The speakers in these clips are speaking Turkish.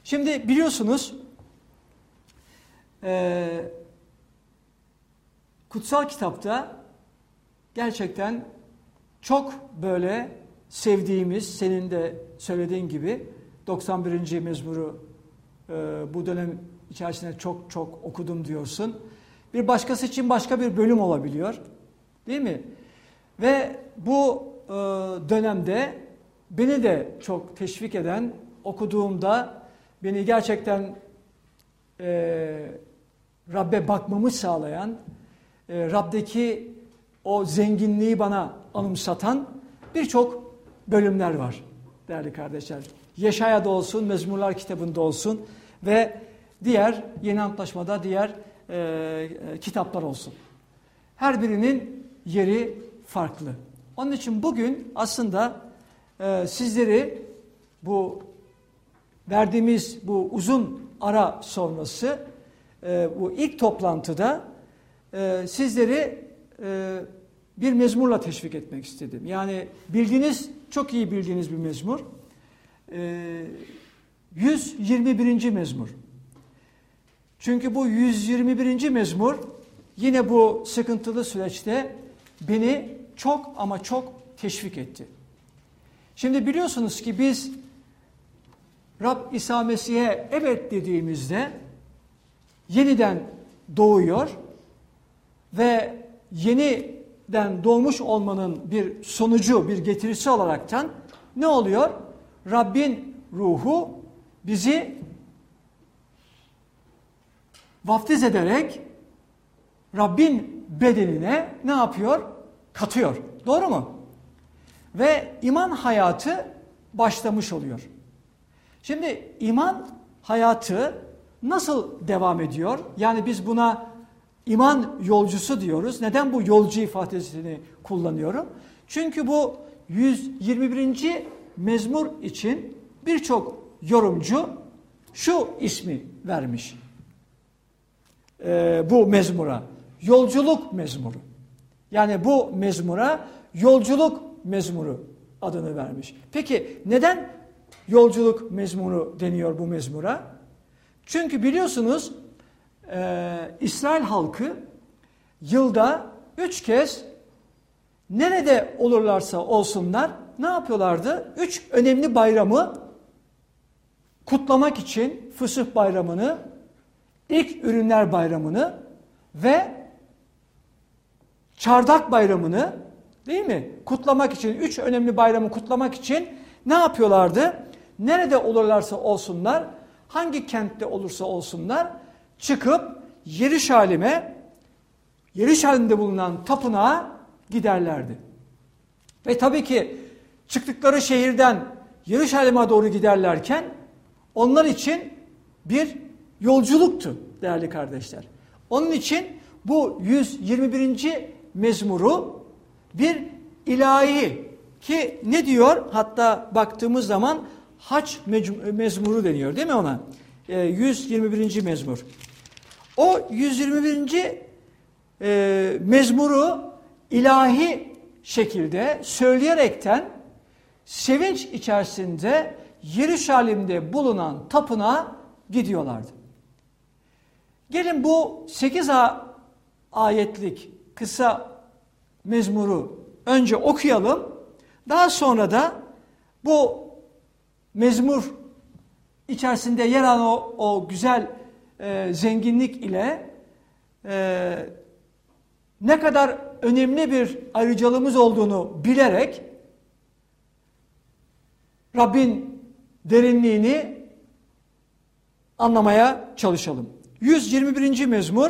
Şimdi biliyorsunuz kutsal kitapta gerçekten çok böyle sevdiğimiz, senin de söylediğin gibi 91. mezmuru bu dönem içerisinde çok çok okudum diyorsun. Bir başkası için başka bir bölüm olabiliyor. Değil mi? Ve bu dönemde beni de çok teşvik eden, okuduğumda beni gerçekten Rabbe bakmamı sağlayan, Rab'deki o zenginliği bana anımsatan birçok bölümler var değerli kardeşler. Yeşaya'da olsun, Mezmurlar kitabında olsun ve diğer Yeni Antlaşma'da diğer kitaplar olsun. Her birinin yeri farklı. Onun için bugün aslında sizleri bu verdiğimiz bu uzun ara sonrası bu ilk toplantıda sizleri bir mezmurla teşvik etmek istedim. Yani bildiğiniz, çok iyi bildiğiniz bir mezmur. 121. mezmur. Çünkü bu 121. mezmur yine bu sıkıntılı süreçte beni çok ama çok teşvik etti. Şimdi biliyorsunuz ki biz Rab İsa Mesih'e evet dediğimizde yeniden doğuyor ve yeniden doğmuş olmanın bir sonucu, bir getirisi olaraktan ne oluyor? Rabbin ruhu bizi vaftiz ederek Rabbin bedenine ne yapıyor? Katıyor. Doğru mu? Ve iman hayatı başlamış oluyor. Şimdi iman hayatı nasıl devam ediyor? Yani biz buna iman yolcusu diyoruz. Neden bu yolcu ifadesini kullanıyorum? Çünkü bu 121. mezmur için birçok yorumcu şu ismi vermiş. Bu mezmura. Yolculuk mezmuru. Yani bu mezmura yolculuk mezmuru adını vermiş. Peki neden yolculuk mezmuru deniyor bu mezmura? Çünkü biliyorsunuz İsrail halkı yılda 3 kez nerede olurlarsa olsunlar ne yapıyorlardı? 3 önemli bayramı kutlamak için Fısıh Bayramı'nı, İlk Ürünler Bayramı'nı ve Çardak Bayramı'nı değil mi? Kutlamak için, 3 önemli bayramı kutlamak için ne yapıyorlardı? Nerede olurlarsa olsunlar, hangi kentte olursa olsunlar çıkıp Yeruşalim'de bulunan tapınağa giderlerdi. Ve tabii ki çıktıkları şehirden Yeruşalim'e doğru giderlerken onlar için bir yolculuktu değerli kardeşler. Onun için bu 121. mezmuru bir ilahi ki ne diyor? Hatta baktığımız zaman Haç mezmuru deniyor değil mi ona? 121. mezmur. O 121. Mezmuru ilahi şekilde söyleyerekten sevinç içerisinde Yeruşalim'de bulunan tapınağa gidiyorlardı. Gelin bu 8 ayetlik kısa mezmuru önce okuyalım. Daha sonra da bu mezmur içerisinde yer alan o güzel zenginlik ile ne kadar önemli bir ayrıcalığımız olduğunu bilerek Rabbin derinliğini anlamaya çalışalım. 121. mezmur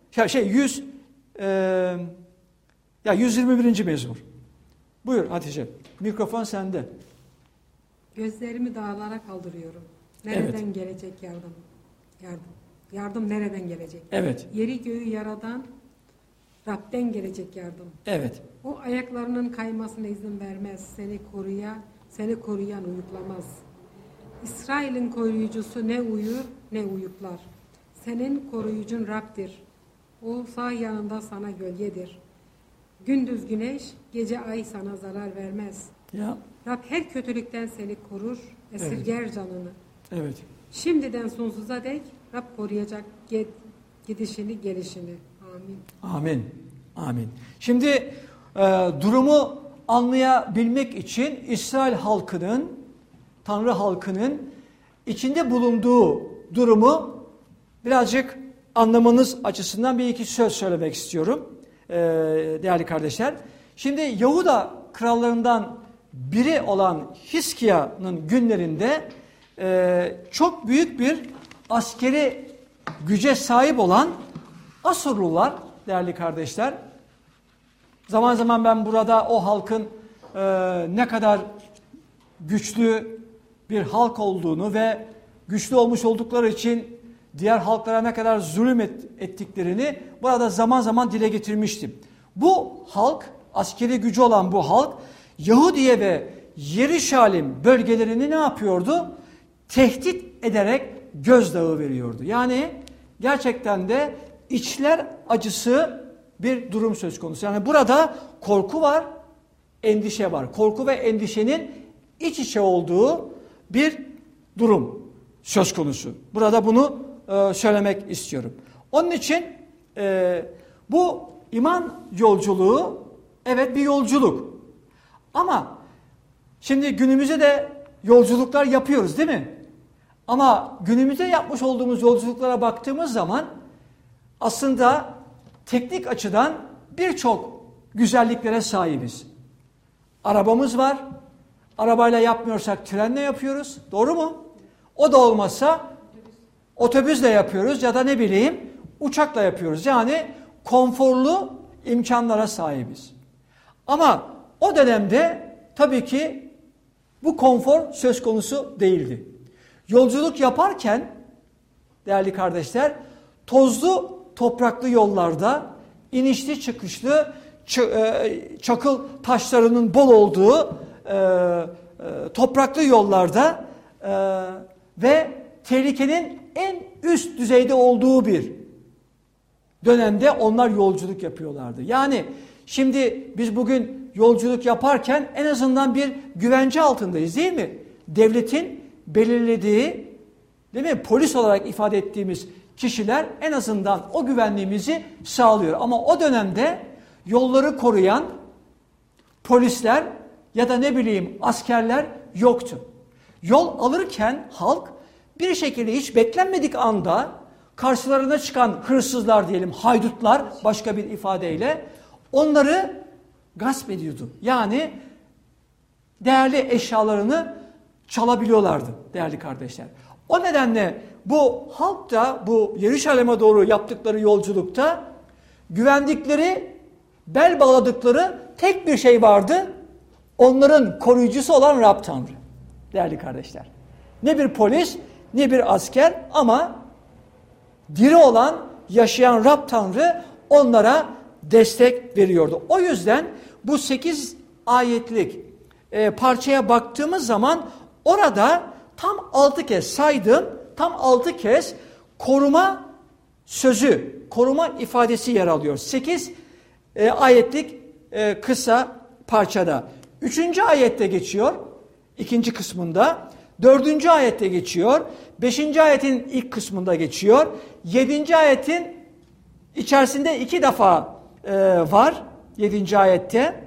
121. mezmur. Buyur Hatice. Mikrofon sende. Gözlerimi dağlara kaldırıyorum. Nereden gelecek yardım? Yardım nereden gelecek? Evet. Yeri göğü yaradan Rab'den gelecek yardım. Evet. O ayaklarının kaymasına izin vermez. Seni koruyan uyuklamaz. İsrail'in koruyucusu ne uyur ne uyuklar. Senin koruyucun Rab'dir. O sağ yanında sana gölgedir. Gündüz güneş, gece ay sana zarar vermez. Ya. Rab her kötülükten seni korur, esirger canını. Evet. Şimdiden sonsuza dek Rab koruyacak gidişini, gelişini. Amin. Amin. Amin. Şimdi durumu anlayabilmek için İsrail halkının, Tanrı halkının içinde bulunduğu durumu birazcık anlamanız açısından bir iki söz söylemek istiyorum değerli kardeşler. Şimdi Yahuda krallarından biri olan Hiskia'nın günlerinde çok büyük bir askeri güce sahip olan Asurlular değerli kardeşler. Zaman zaman ben burada o halkın ne kadar güçlü bir halk olduğunu ve güçlü olmuş oldukları için diğer halklara ne kadar zulüm ettiklerini burada zaman zaman dile getirmiştim. Bu halk, askeri gücü olan bu halk Yahudiye ve Yeruşalim bölgelerini ne yapıyordu? Tehdit ederek gözdağı veriyordu. Yani gerçekten de içler acısı bir durum söz konusu. Yani burada korku var, endişe var. Korku ve endişenin iç içe olduğu bir durum söz konusu. Burada bunu söylemek istiyorum. Onun için bu iman yolculuğu evet bir yolculuk. Ama şimdi günümüzde de yolculuklar yapıyoruz değil mi? Ama günümüzde yapmış olduğumuz yolculuklara baktığımız zaman aslında teknik açıdan birçok güzelliklere sahibiz. Arabamız var. Arabayla yapmıyorsak trenle yapıyoruz. Doğru mu? O da olmazsa otobüsle yapıyoruz ya da ne bileyim uçakla yapıyoruz. Yani konforlu imkanlara sahibiz. Ama o dönemde tabii ki bu konfor söz konusu değildi. Yolculuk yaparken değerli kardeşler tozlu topraklı yollarda inişli çıkışlı çakıl taşlarının bol olduğu topraklı yollarda ve tehlikenin en üst düzeyde olduğu bir dönemde onlar yolculuk yapıyorlardı. Yani şimdi biz bugün yolculuk yaparken en azından bir güvence altındayız değil mi? Devletin belirlediği, değil mi? Polis olarak ifade ettiğimiz kişiler en azından o güvenliğimizi sağlıyor. Ama o dönemde yolları koruyan polisler ya da ne bileyim askerler yoktu. Yol alırken halk bir şekilde hiç beklenmedik anda karşılarına çıkan hırsızlar diyelim, haydutlar başka bir ifadeyle onları gasp ediyordu. Yani değerli eşyalarını çalabiliyorlardı değerli kardeşler. O nedenle bu halk da bu Yeruşalim'e doğru yaptıkları yolculukta güvendikleri, bel bağladıkları tek bir şey vardı. Onların koruyucusu olan Rab Tanrı değerli kardeşler. Ne bir polis ne bir asker ama diri olan yaşayan Rab Tanrı onlara destek veriyordu. O yüzden bu 8 ayetlik parçaya baktığımız zaman orada tam 6 kez saydım, tam 6 kez koruma sözü, koruma ifadesi yer alıyor. 8 ayetlik kısa parçada. 3. ayette geçiyor, 2. kısmında. 4. ayette geçiyor, 5. ayetin ilk kısmında geçiyor. 7. ayetin içerisinde 2 defa var, 7. ayette.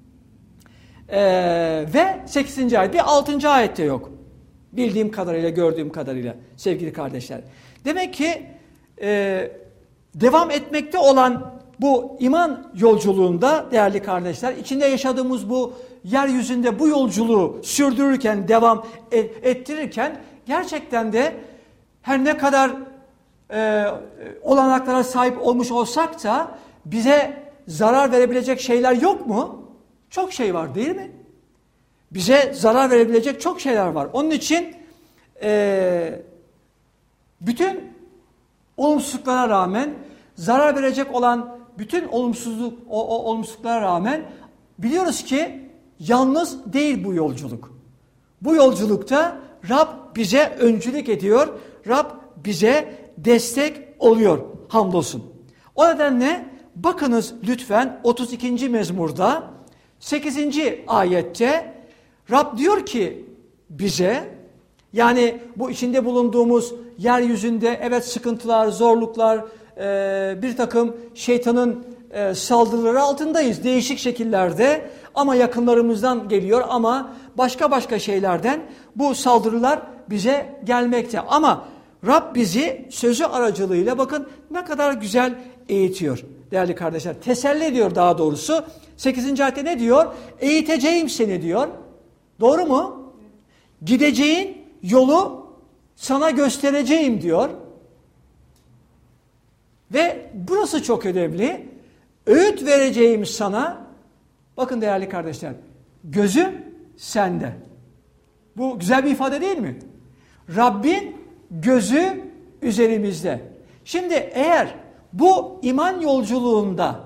Ve 8. ayet, bir 6. ayette yok. Bildiğim kadarıyla, gördüğüm kadarıyla sevgili kardeşler. Demek ki devam etmekte olan bu iman yolculuğunda değerli kardeşler, içinde yaşadığımız bu yeryüzünde bu yolculuğu sürdürürken, devam ettirirken gerçekten de her ne kadar olanaklara sahip olmuş olsak da bize zarar verebilecek şeyler yok mu? Çok şey var değil mi? Bize zarar verebilecek çok şeyler var. Onun için bütün olumsuzluklara rağmen, zarar verecek olan bütün olumsuzluklara rağmen biliyoruz ki yalnız değil bu yolculuk. Bu yolculukta Rab bize öncülük ediyor. Rab bize destek oluyor hamdolsun. O nedenle bakınız lütfen 32. mezmurda 8. ayette Rab diyor ki bize Yani bu içinde bulunduğumuz yeryüzünde evet sıkıntılar, zorluklar, bir takım şeytanın saldırıları altındayız değişik şekillerde ama yakınlarımızdan geliyor ama başka şeylerden bu saldırılar bize gelmekte. Ama Rab bizi sözü aracılığıyla bakın ne kadar güzel eğitiyor değerli kardeşler. Teselli ediyor daha doğrusu. 8. ayette ne diyor? Eğiteceğim seni diyor. Doğru mu? Gideceğin yolu sana göstereceğim diyor. Ve burası çok önemli. Öğüt vereceğim sana. Bakın değerli kardeşler. Gözü sende. Bu güzel bir ifade değil mi? Rabbin gözü üzerimizde. Şimdi eğer bu iman yolculuğunda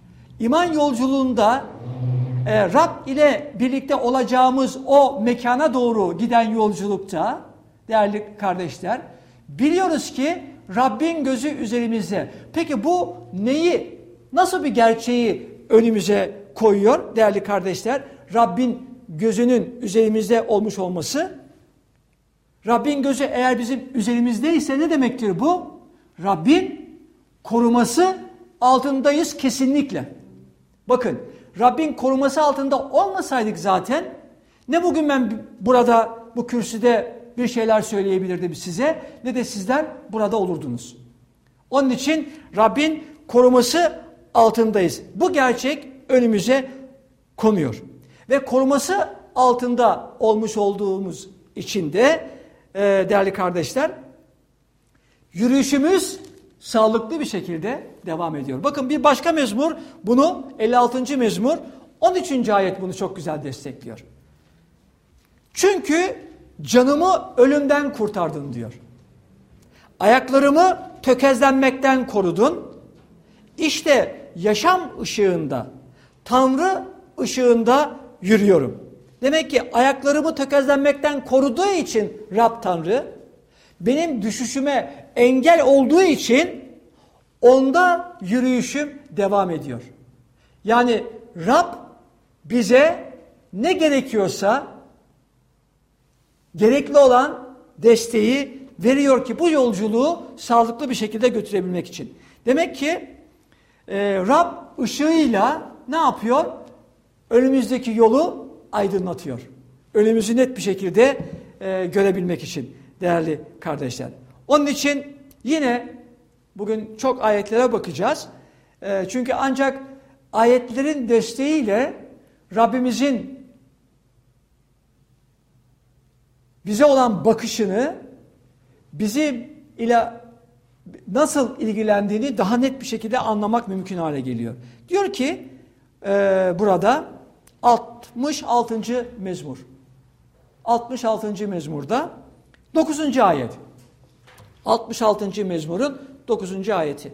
Rab ile birlikte olacağımız o mekana doğru giden yolculukta değerli kardeşler biliyoruz ki Rabbin gözü üzerimizde. Peki bu nasıl bir gerçeği önümüze koyuyor değerli kardeşler? Rabbin gözünün üzerimizde olmuş olması. Rabbin gözü eğer bizim üzerimizdeyse ne demektir bu? Rabbin koruması altındayız kesinlikle. Bakın Rabbin koruması altında olmasaydık zaten ne bugün ben burada bu kürsüde bir şeyler söyleyebilirdim size ne de sizler burada olurdunuz. Onun için Rabbin koruması altındayız. Bu gerçek önümüze konuyor. Ve koruması altında olmuş olduğumuz için de değerli kardeşler yürüyüşümüz sağlıklı bir şekilde devam ediyor. Bakın bir başka mezmur bunu 56. mezmur 13. ayet bunu çok güzel destekliyor. Çünkü canımı ölümden kurtardın diyor. Ayaklarımı tökezlenmekten korudun. İşte yaşam ışığında, Tanrı ışığında yürüyorum. Demek ki ayaklarımı tökezlenmekten koruduğu için Rab Tanrı, benim düşüşüme engel olduğu için onda yürüyüşüm devam ediyor. Yani Rab bize ne gerekiyorsa gerekli olan desteği veriyor ki bu yolculuğu sağlıklı bir şekilde götürebilmek için. Demek ki Rab ışığıyla ne yapıyor? Önümüzdeki yolu aydınlatıyor. Önümüzü net bir şekilde görebilmek için değerli kardeşler. Onun için yine bugün çok ayetlere bakacağız. Çünkü ancak ayetlerin desteğiyle Rabbimizin bize olan bakışını, bizim ile nasıl ilgilendiğini daha net bir şekilde anlamak mümkün hale geliyor. Diyor ki burada 66. mezmur. 66. mezmurda 9. ayet. 66. mezmurun 9. ayeti.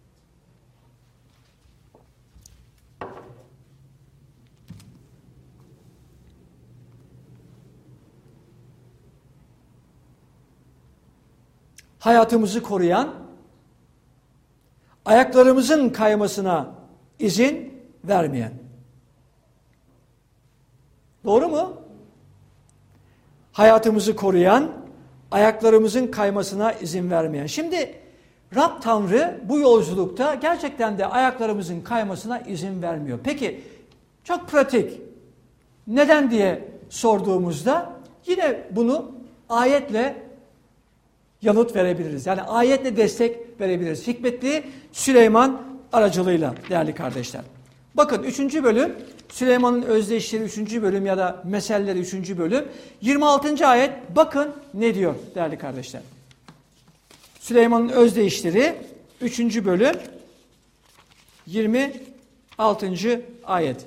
Hayatımızı koruyan, ayaklarımızın kaymasına izin vermeyen. Doğru mu? Hayatımızı koruyan, ayaklarımızın kaymasına izin vermeyen. Şimdi Rab Tanrı bu yolculukta gerçekten de ayaklarımızın kaymasına izin vermiyor. Peki çok pratik. Neden diye sorduğumuzda yine bunu ayetle yanıt verebiliriz. Yani ayetle destek verebiliriz. Hikmetli Süleyman aracılığıyla değerli kardeşler. Bakın 3. bölüm Süleyman'ın özdeyişleri 3. bölüm ya da meselleri 3. bölüm 26. ayet bakın ne diyor değerli kardeşler. Süleyman'ın özdeyişleri 3. bölüm 26. ayet.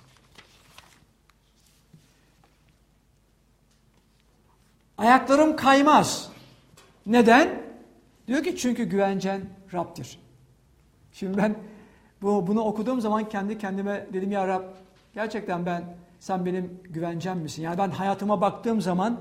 Ayaklarım kaymaz. Neden? Diyor ki çünkü güvencen Rab'dir. Şimdi ben bunu okuduğum zaman kendi kendime dedim ya Rab gerçekten sen benim güvencem misin? Yani ben hayatıma baktığım zaman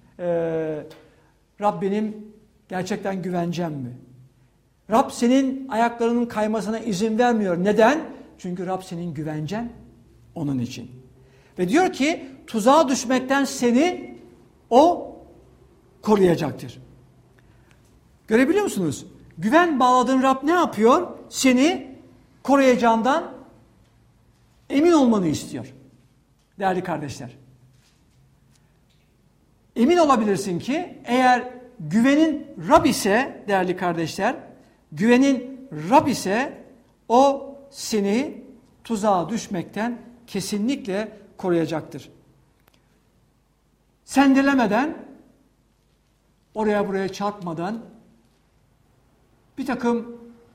Rab benim gerçekten güvencem mi? Rab senin ayaklarının kaymasına izin vermiyor. Neden? Çünkü Rab senin güvencen onun için. Ve diyor ki tuzağa düşmekten seni o koruyacaktır. Görebiliyor musunuz? Güven bağladığın Rab ne yapıyor? Seni koruyacağından emin olmanı istiyor. Değerli kardeşler. Emin olabilirsin ki eğer güvenin Rab ise değerli kardeşler, güvenin Rab ise o seni tuzağa düşmekten kesinlikle koruyacaktır. Sendelemeden, oraya buraya çarpmadan, bir takım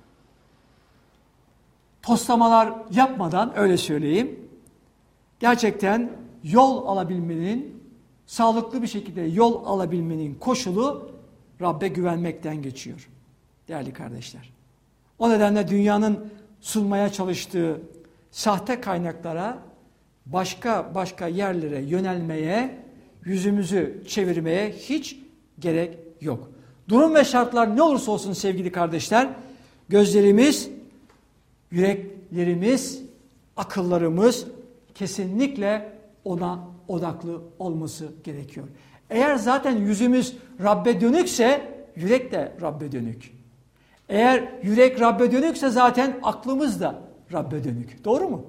toslamalar yapmadan, öyle söyleyeyim, gerçekten yol alabilmenin, sağlıklı bir şekilde yol alabilmenin koşulu Rabbe güvenmekten geçiyor. Değerli kardeşler. O nedenle dünyanın sunmaya çalıştığı sahte kaynaklara, başka yerlere yönelmeye, yüzümüzü çevirmeye hiç gerek yok. Durum ve şartlar ne olursa olsun sevgili kardeşler, gözlerimiz, yüreklerimiz, akıllarımız kesinlikle ona odaklı olması gerekiyor. Eğer zaten yüzümüz Rabbe dönükse, yürek de Rabbe dönük. Eğer yürek Rabbe dönükse zaten aklımız da Rabbe dönük. Doğru mu?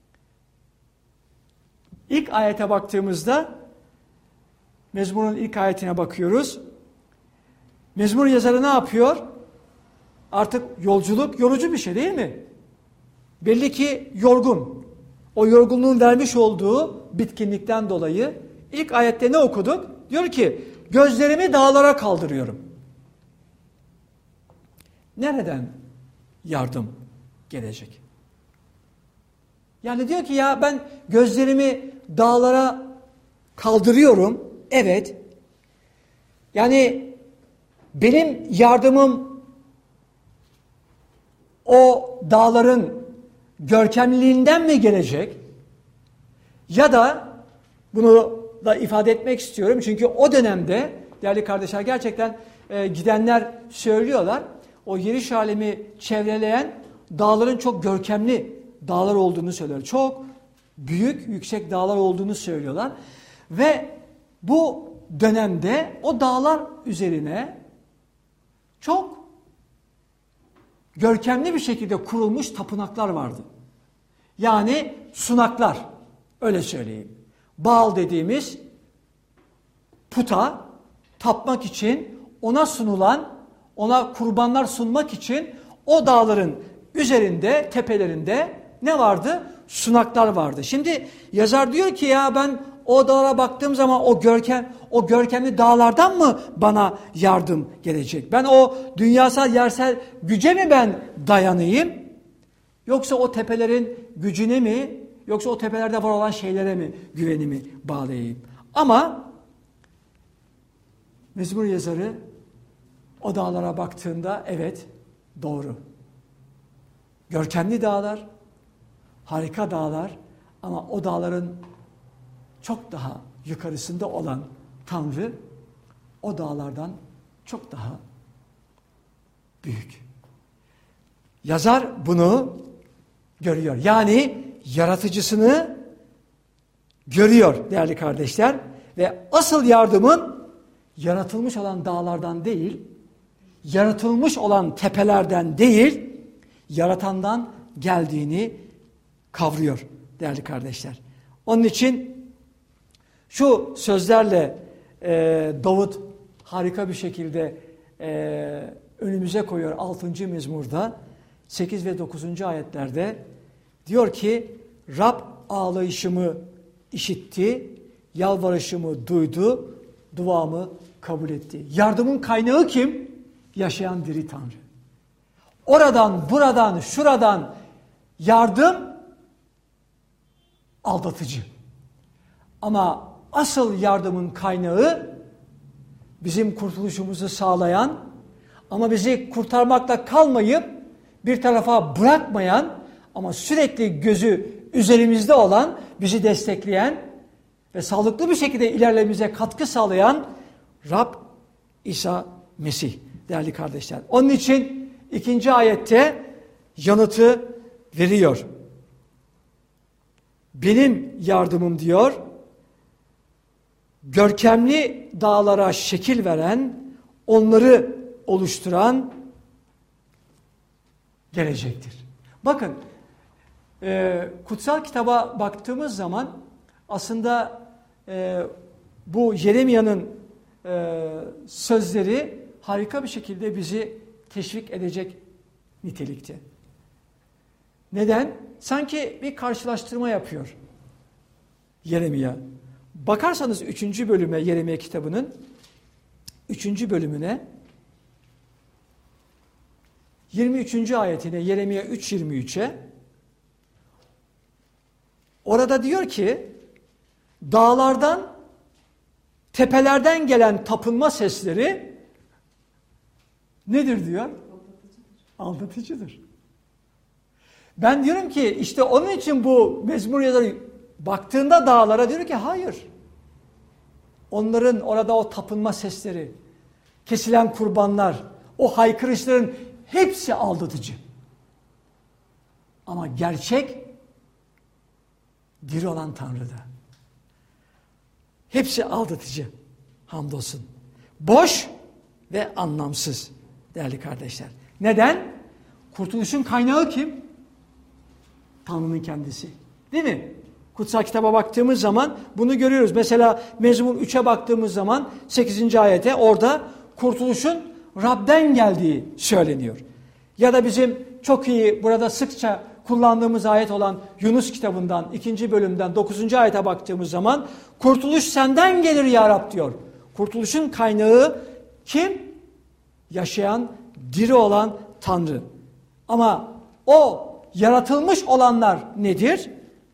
İlk ayete baktığımızda, Mezmur'un ilk ayetine bakıyoruz. Mezmur yazarı ne yapıyor? Artık yolculuk yorucu bir şey değil mi? Belli ki yorgun. O yorgunluğun vermiş olduğu bitkinlikten dolayı ilk ayette ne okuduk? Diyor ki gözlerimi dağlara kaldırıyorum. Nereden yardım gelecek? Yani diyor ki ya ben gözlerimi dağlara kaldırıyorum. Evet. Yani benim yardımım o dağların görkemliliğinden mi gelecek? Ya da bunu da ifade etmek istiyorum. Çünkü o dönemde değerli kardeşler gerçekten gidenler söylüyorlar. O Yeruşalim'i çevreleyen dağların çok görkemli dağlar olduğunu söylüyorlar. Çok büyük, yüksek dağlar olduğunu söylüyorlar. Ve bu dönemde o dağlar üzerine çok görkemli bir şekilde kurulmuş tapınaklar vardı. Yani sunaklar, öyle söyleyeyim. Baal dediğimiz puta tapmak için, ona sunulan, ona kurbanlar sunmak için o dağların üzerinde, tepelerinde ne vardı? Sunaklar vardı. Şimdi yazar diyor ki ya ben o dağlara baktığım zaman o görkemli dağlardan mı bana yardım gelecek? Ben o dünyasal yersel güce mi ben dayanayım? Yoksa o tepelerin gücüne mi? Yoksa o tepelerde var olan şeylere mi güvenimi bağlayayım? Ama Mezmur yazarı o dağlara baktığında evet doğru. Görkemli dağlar, harika dağlar ama o dağların çok daha yukarısında olan Tanrı o dağlardan çok daha büyük. Yazar bunu görüyor. Yani yaratıcısını görüyor değerli kardeşler ve asıl yardımın yaratılmış olan dağlardan değil, yaratılmış olan tepelerden değil, yaratandan geldiğini kavruyor değerli kardeşler. Onun için şu sözlerle Davut harika bir şekilde önümüze koyuyor 6. mezmurda 8 ve 9. ayetlerde diyor ki Rab ağlayışımı işitti, yalvarışımı duydu, duamı kabul etti. Yardımın kaynağı kim? Yaşayan diri Tanrı. Oradan, buradan, şuradan yardım aldatıcı. Ama asıl yardımın kaynağı bizim kurtuluşumuzu sağlayan ama bizi kurtarmakla kalmayıp bir tarafa bırakmayan ama sürekli gözü üzerimizde olan, bizi destekleyen ve sağlıklı bir şekilde ilerlememize katkı sağlayan Rab İsa Mesih değerli kardeşler. Onun için 2. ayette yanıtı veriyor. Benim yardımım diyor, görkemli dağlara şekil veren, onları oluşturan gelecektir. Bakın, kutsal kitaba baktığımız zaman aslında bu Yeremya'nın sözleri harika bir şekilde bizi teşvik edecek nitelikte. Neden? Sanki bir karşılaştırma yapıyor Yeremya. Bakarsanız 3. bölüme, Yeremya kitabının 3. bölümüne 23. ayetine, Yeremya 3.23'e, orada diyor ki dağlardan, tepelerden gelen tapınma sesleri nedir diyor? Aldatıcıdır. Ben diyorum ki işte onun için bu mezmur yazarı baktığında dağlara diyor ki hayır. Onların orada o tapınma sesleri, kesilen kurbanlar, o haykırışların hepsi aldatıcı. Ama gerçek diri olan Tanrı'da. Hepsi aldatıcı. Hamdolsun. Boş ve anlamsız değerli kardeşler. Neden? Kurtuluşun kaynağı kim? Tanrı'nın kendisi. Değil mi? Kutsal kitaba baktığımız zaman bunu görüyoruz. Mesela Mezmur 3'e baktığımız zaman 8. ayete orada kurtuluşun Rab'den geldiği söyleniyor. Ya da bizim çok iyi burada sıkça kullandığımız ayet olan Yunus kitabından 2. bölümden 9. ayete baktığımız zaman kurtuluş senden gelir ya Rab diyor. Kurtuluşun kaynağı kim? Yaşayan, diri olan Tanrı. Ama o yaratılmış olanlar nedir?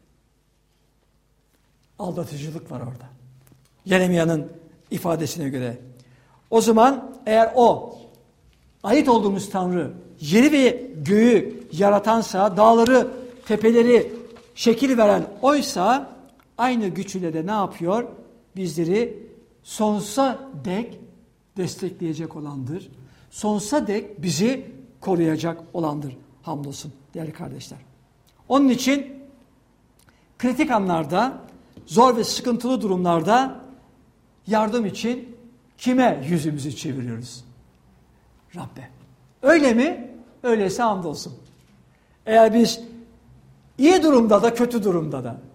Aldatıcılık var orada. Yeremya'nın ifadesine göre. O zaman eğer o ait olduğumuz Tanrı yeri ve göğü yaratansa, dağları, tepeleri şekil veren oysa aynı güçle de ne yapıyor? Bizleri sonsuza dek destekleyecek olandır. Sonsuza dek bizi koruyacak olandır. Hamdolsun değerli kardeşler. Onun için kritik anlarda, zor ve sıkıntılı durumlarda yardım için kime yüzümüzü çeviriyoruz? Rabbe. Öyle mi? Öyleyse hamdolsun. Eğer biz iyi durumda da kötü durumda da,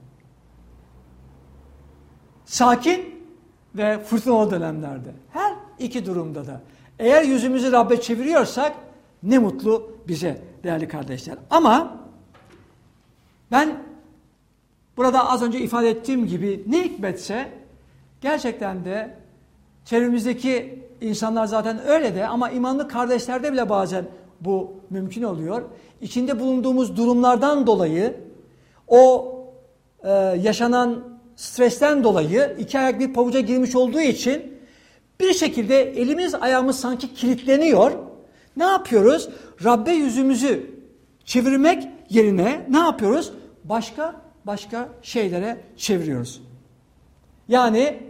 sakin ve fırtınalı dönemlerde, her iki durumda da eğer yüzümüzü Rabbe çeviriyorsak ne mutlu bize değerli kardeşler. Ama ben burada az önce ifade ettiğim gibi ne hikmetse gerçekten de çevremizdeki insanlar zaten öyle de ama imanlı kardeşlerde bile bazen bu mümkün oluyor. İçinde bulunduğumuz durumlardan dolayı o yaşanan stresten dolayı iki ayak bir pabuca girmiş olduğu için bir şekilde elimiz ayağımız sanki kilitleniyor. Ne yapıyoruz? Rabbe yüzümüzü çevirmek yerine ne yapıyoruz? Başka şeylere çeviriyoruz. Yani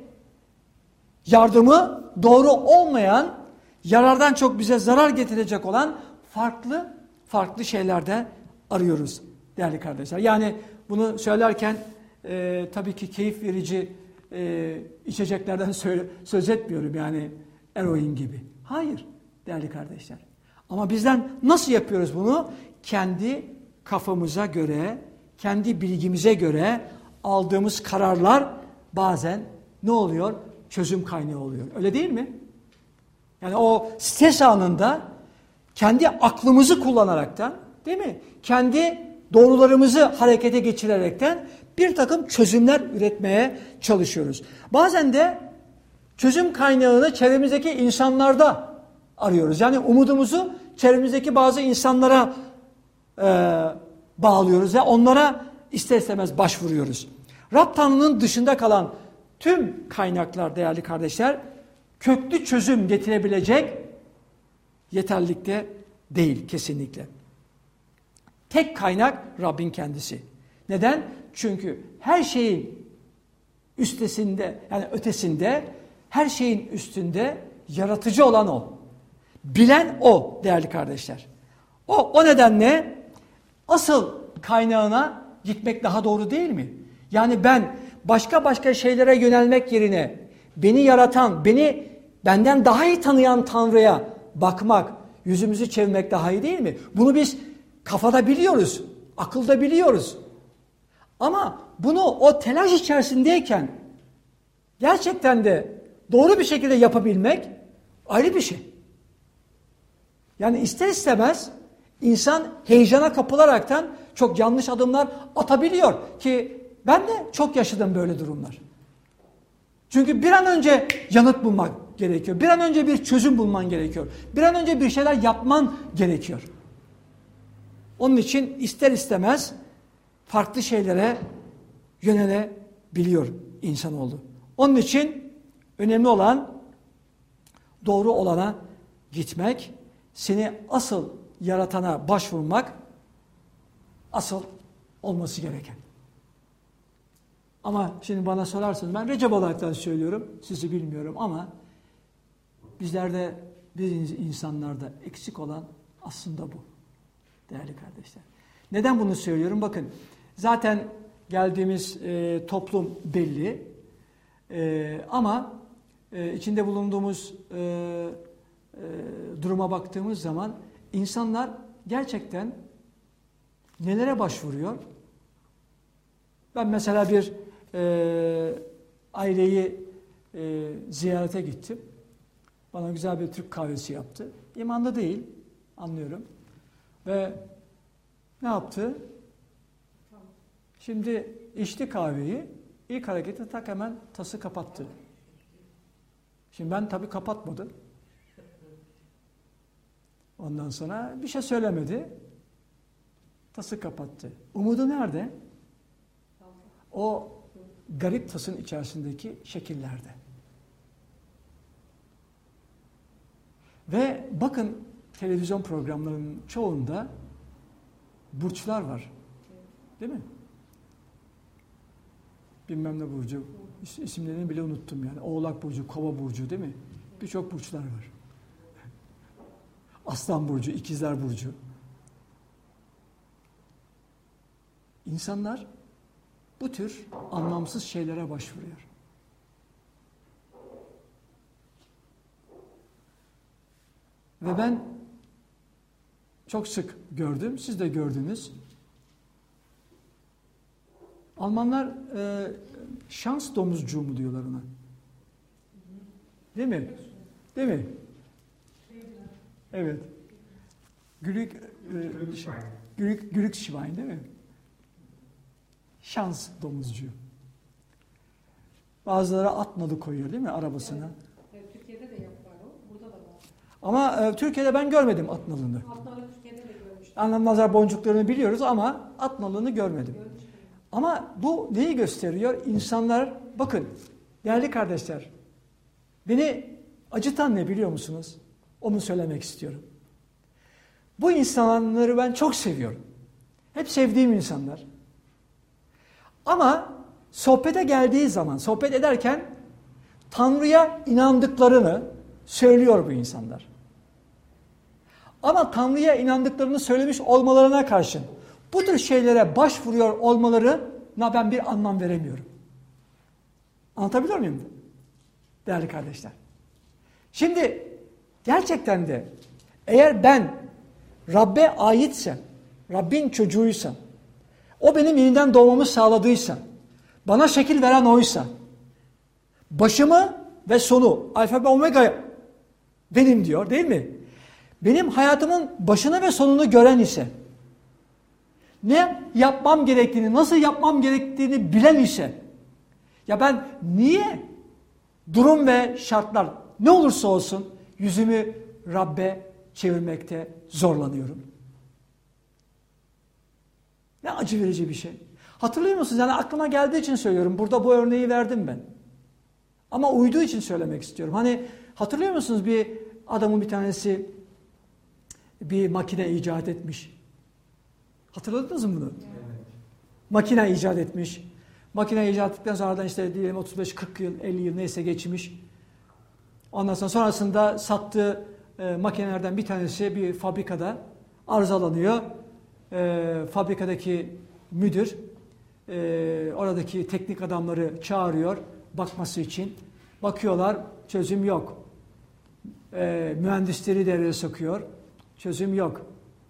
yardımı doğru olmayan, yarardan çok bize zarar getirecek olan farklı şeylerde arıyoruz değerli kardeşler. Yani bunu söylerken tabii ki keyif verici içeceklerden söz etmiyorum yani eroin gibi. Hayır değerli kardeşler. Ama bizden nasıl yapıyoruz bunu? Kendi kafamıza göre, kendi bilgimize göre aldığımız kararlar bazen ne oluyor? Çözüm kaynağı oluyor. Öyle değil mi? Yani o stres anında kendi aklımızı kullanaraktan, değil mi? Kendi doğrularımızı harekete geçirerekten bir takım çözümler üretmeye çalışıyoruz. Bazen de çözüm kaynağını çevremizdeki insanlarda arıyoruz. Yani umudumuzu çevremizdeki bazı insanlara bağlıyoruz ve onlara ister istemez başvuruyoruz. Rab Tanrı'nın dışında kalan tüm kaynaklar değerli kardeşler köklü çözüm getirebilecek yeterlilikte değil kesinlikle. Tek kaynak Rabbin kendisi. Neden? Çünkü her şeyin üstesinde yani ötesinde her şeyin üstünde yaratıcı olan O. Bilen O değerli kardeşler. O nedenle asıl kaynağına gitmek daha doğru değil mi? Yani ben başka şeylere yönelmek yerine beni yaratan, beni benden daha iyi tanıyan Tanrı'ya bakmak, yüzümüzü çevirmek daha iyi değil mi? Bunu biz kafada biliyoruz, akılda biliyoruz. Ama bunu o telaş içerisindeyken gerçekten de doğru bir şekilde yapabilmek ayrı bir şey. Yani ister istemez insan heyecana kapılaraktan çok yanlış adımlar atabiliyor ki ben de çok yaşadım böyle durumlar. Çünkü bir an önce yanıt bulmak gerekiyor. Bir an önce bir çözüm bulman gerekiyor. Bir an önce bir şeyler yapman gerekiyor. Onun için ister istemez farklı şeylere yönelebiliyor insanoğlu. Onun için önemli olan doğru olana gitmek, seni asıl yaratana başvurmak asıl olması gereken. Ama şimdi bana sorarsınız, ben Recep olaraktan söylüyorum, sizi bilmiyorum ama bizlerde, biz insanlarda eksik olan aslında bu değerli kardeşler. Neden bunu söylüyorum? Bakın zaten geldiğimiz toplum belli ama içinde bulunduğumuz duruma baktığımız zaman insanlar gerçekten nelere başvuruyor? Ben mesela bir aileyi ziyarete gittim. Bana güzel bir Türk kahvesi yaptı. İmanlı değil, anlıyorum. Ve ne yaptı? Şimdi içti kahveyi, ilk hareketi tak hemen tası kapattı. Şimdi ben tabii kapatmadım. Ondan sonra bir şey söylemedi. Tası kapattı. Umudu nerede? O garip tasın içerisindeki şekillerde. Ve bakın televizyon programlarının çoğunda burçlar var. Değil mi? Bilmem ne burcu. İsimlerini bile unuttum yani. Oğlak burcu, Kova burcu değil mi? Birçok burçlar var. Aslan burcu, İkizler burcu. İnsanlar bu tür anlamsız şeylere başvuruyor. Ve ben çok sık gördüm, siz de gördünüz. Almanlar şans domuzcuğu mu diyorlar ona? Değil mi? Değil mi? Evet. Glücksschwein değil mi? Şans domuzcuğu. Bazıları at nalı koyuyor değil mi arabasına? Evet. Türkiye'de de var o. Burada da var. Ama Türkiye'de ben görmedim at nalını. At nalı Türkiye'de de görmüştüm. Anlam nazar boncuklarını biliyoruz ama at nalını görmedim. Ama bu neyi gösteriyor? İnsanlar, bakın değerli kardeşler, beni acıtan ne biliyor musunuz? Onu söylemek istiyorum. Bu insanları ben çok seviyorum. Hep sevdiğim insanlar. Ama sohbete geldiği zaman, sohbet ederken Tanrı'ya inandıklarını söylüyor bu insanlar. Ama Tanrı'ya inandıklarını söylemiş olmalarına karşın bu tür şeylere başvuruyor olmalarına ben bir anlam veremiyorum. Anlatabiliyor muyum? Değerli kardeşler. Şimdi gerçekten de eğer ben Rabbe aitsem, Rabbin çocuğuysam, o benim yeniden doğmamı sağladıysa, bana şekil veren oysa, başımı ve sonu, alfa ve omega benim diyor değil mi? Benim hayatımın başını ve sonunu gören ise, ne yapmam gerektiğini, nasıl yapmam gerektiğini bilen ise, ya ben niye durum ve şartlar ne olursa olsun yüzümü Rabbe çevirmekte zorlanıyorum? Ne acı verici bir şey. Hatırlıyor musunuz? Yani aklıma geldiği için söylüyorum. Burada bu örneği verdim ben. Ama uyduğu için söylemek istiyorum. Hani hatırlıyor musunuz bir adamın bir tanesi bir makine icat etmiş. Hatırladınız mı bunu? Evet. Makine icat etmiş. Makine icat ettikten sonra işte diyelim 35-40 yıl, 50 yıl neyse geçmiş. Ondan sonra sonrasında sattığı makinelerden bir tanesi bir fabrikada arızalanıyor. Fabrikadaki müdür oradaki teknik adamları çağırıyor bakması için. Bakıyorlar, çözüm yok. Mühendisleri devreye sokuyor, çözüm yok.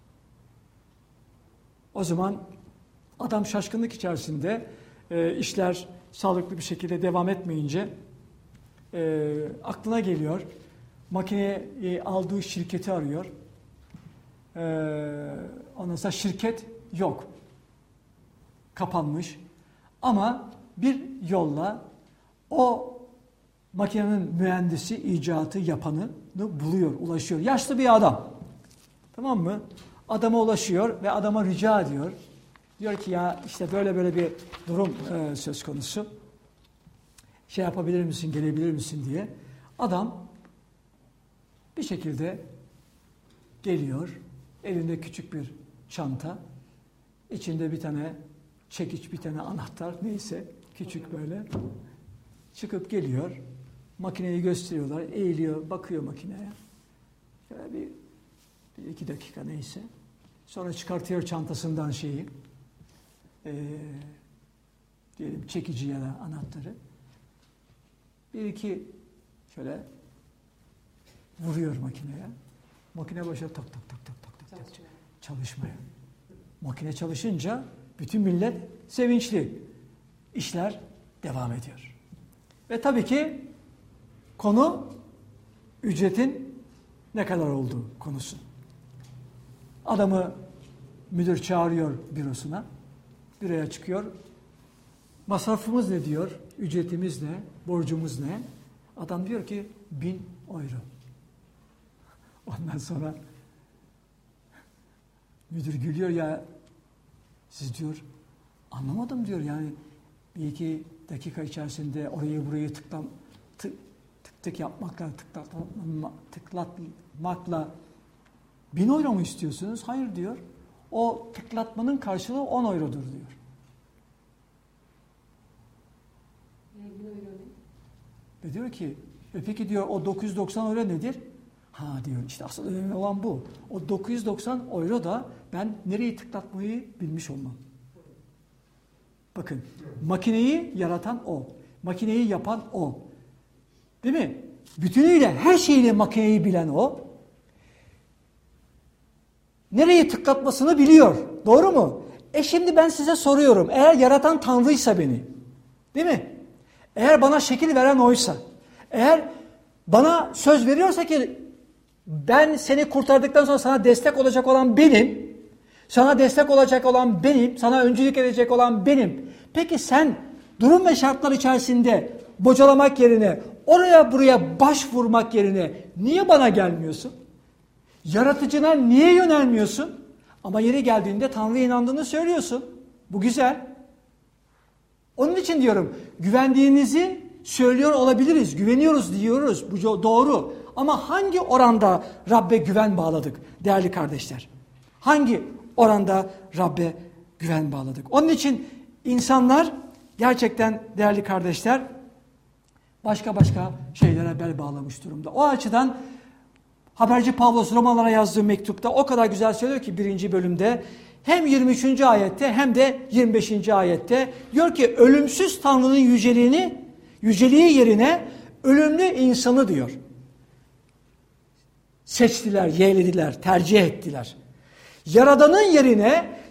O zaman adam şaşkınlık içerisinde, işler sağlıklı bir şekilde devam etmeyince aklına geliyor. Makineyi aldığı şirketi arıyor. Ondan sonra şirket yok. Kapanmış. Ama bir yolla o makinenin mühendisi, icatı yapanını buluyor, ulaşıyor. Yaşlı bir adam. Tamam mı? Adama ulaşıyor ve adama rica ediyor. Diyor ki ya işte böyle bir durum söz konusu. Şey yapabilir misin, gelebilir misin diye. Adam bir şekilde geliyor. Elinde küçük bir çanta. İçinde bir tane çekiç, bir tane anahtar, neyse küçük böyle. Çıkıp geliyor. Makineyi gösteriyorlar. Eğiliyor, bakıyor makineye. Şöyle bir 2 dakika neyse. Sonra çıkartıyor çantasından şeyi. Diyelim çekici ya da anahtarı. 1-2 şöyle vuruyor makineye. Makine başlıyor tak çalışmaya. Makine çalışınca bütün millet sevinçli. İşler devam ediyor. Ve tabii ki konu ücretin ne kadar olduğu konusu. Adamı müdür çağırıyor bürosuna. Büroya çıkıyor. Masrafımız ne diyor? Ücretimiz ne? Borcumuz ne? Adam diyor ki 1000 euro. Ondan sonra müdür gülüyor ya, siz diyor anlamadım diyor, yani 1-2 dakika içerisinde orayı burayı tık yapmakla 1000 euro mu istiyorsunuz? Hayır diyor. O tıklatmanın karşılığı 10 eurodur diyor. Ve diyor ki peki diyor o 990 euro nedir? Ha diyor, işte asıl önemli olan bu. O 990 euro da ben nereyi tıklatmayı bilmiş olmam. Bakın, makineyi yaratan o. Makineyi yapan o. Değil mi? Bütünüyle, her şeyle makineyi bilen o. Nereyi tıklatmasını biliyor. Doğru mu? Şimdi ben size soruyorum. Eğer yaratan Tanrıysa beni, değil mi? Eğer bana şekil veren oysa, eğer bana söz veriyorsa ki ben seni kurtardıktan sonra sana destek olacak olan benim, sana destek olacak olan benim, sana öncülük edecek olan benim. Peki sen durum ve şartlar içerisinde bocalamak yerine, oraya buraya başvurmak yerine niye bana gelmiyorsun? Yaratıcına niye yönelmiyorsun? Ama yeri geldiğinde Tanrı'ya inandığını söylüyorsun. Bu güzel. Onun için diyorum, güvendiğinizi söylüyor olabiliriz, güveniyoruz diyoruz, bu doğru. Ama hangi oranda Rabbe güven bağladık değerli kardeşler? Hangi oranda Rabbe güven bağladık? Onun için insanlar gerçekten değerli kardeşler başka şeylere bel bağlamış durumda. O açıdan haberci Pavlos Romalılara yazdığı mektupta o kadar güzel söylüyor ki 1. bölümde hem 23. ayette hem de 25. ayette diyor ki ölümsüz Tanrı'nın yüceliği yerine ölümlü insanı diyor. Seçtiler, yeğlediler, tercih ettiler. Yaradanın yerine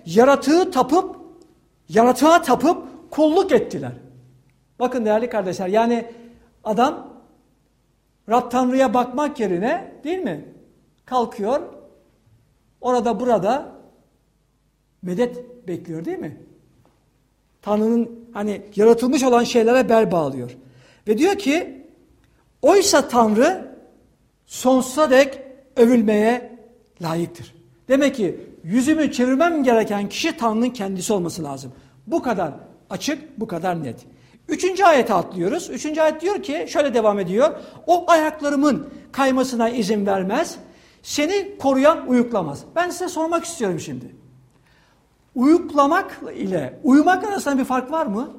yaratığa tapıp kulluk ettiler. Bakın değerli kardeşler, yani adam Rab Tanrı'ya bakmak yerine, değil mi? Kalkıyor, orada burada medet bekliyor, değil mi? Tanrı'nın hani yaratılmış olan şeylere bel bağlıyor. Ve diyor ki oysa Tanrı sonsuza dek övülmeye layıktır. Demek ki yüzümü çevirmem gereken kişi Tanrı'nın kendisi olması lazım. Bu kadar açık, bu kadar net. 3. ayete atlıyoruz. 3. ayet diyor ki, şöyle devam ediyor. O ayaklarımın kaymasına izin vermez. Seni koruyan uyuklamaz. Ben size sormak istiyorum şimdi. Uyuklamak ile uyumak arasında bir fark var mı?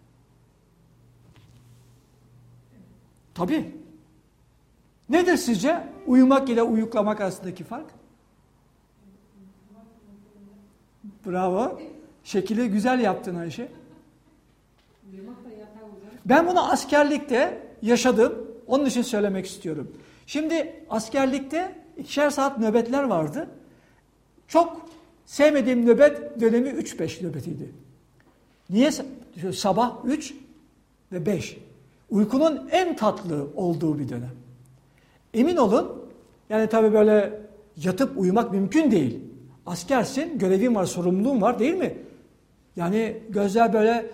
Tabii. Nedir sizce uyumak ile uyuklamak arasındaki fark? Bravo. Şekili güzel yaptın Ayşe. Ben bunu askerlikte yaşadım. Onun için söylemek istiyorum. Şimdi askerlikte 2'şer saat nöbetler vardı. Çok sevmediğim nöbet dönemi 3-5 nöbetiydi. Niye? Sabah 3 ve 5. Uykunun en tatlı olduğu bir dönem. Emin olun, yani tabii böyle yatıp uyumak mümkün değil. Askersin, görevin var, sorumluluğun var değil mi? Yani gözler böyle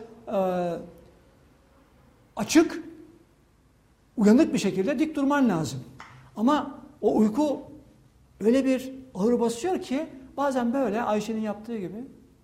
açık, uyanık bir şekilde dik durman lazım. Ama o uyku öyle bir ağır basıyor ki bazen böyle Ayşe'nin yaptığı gibi.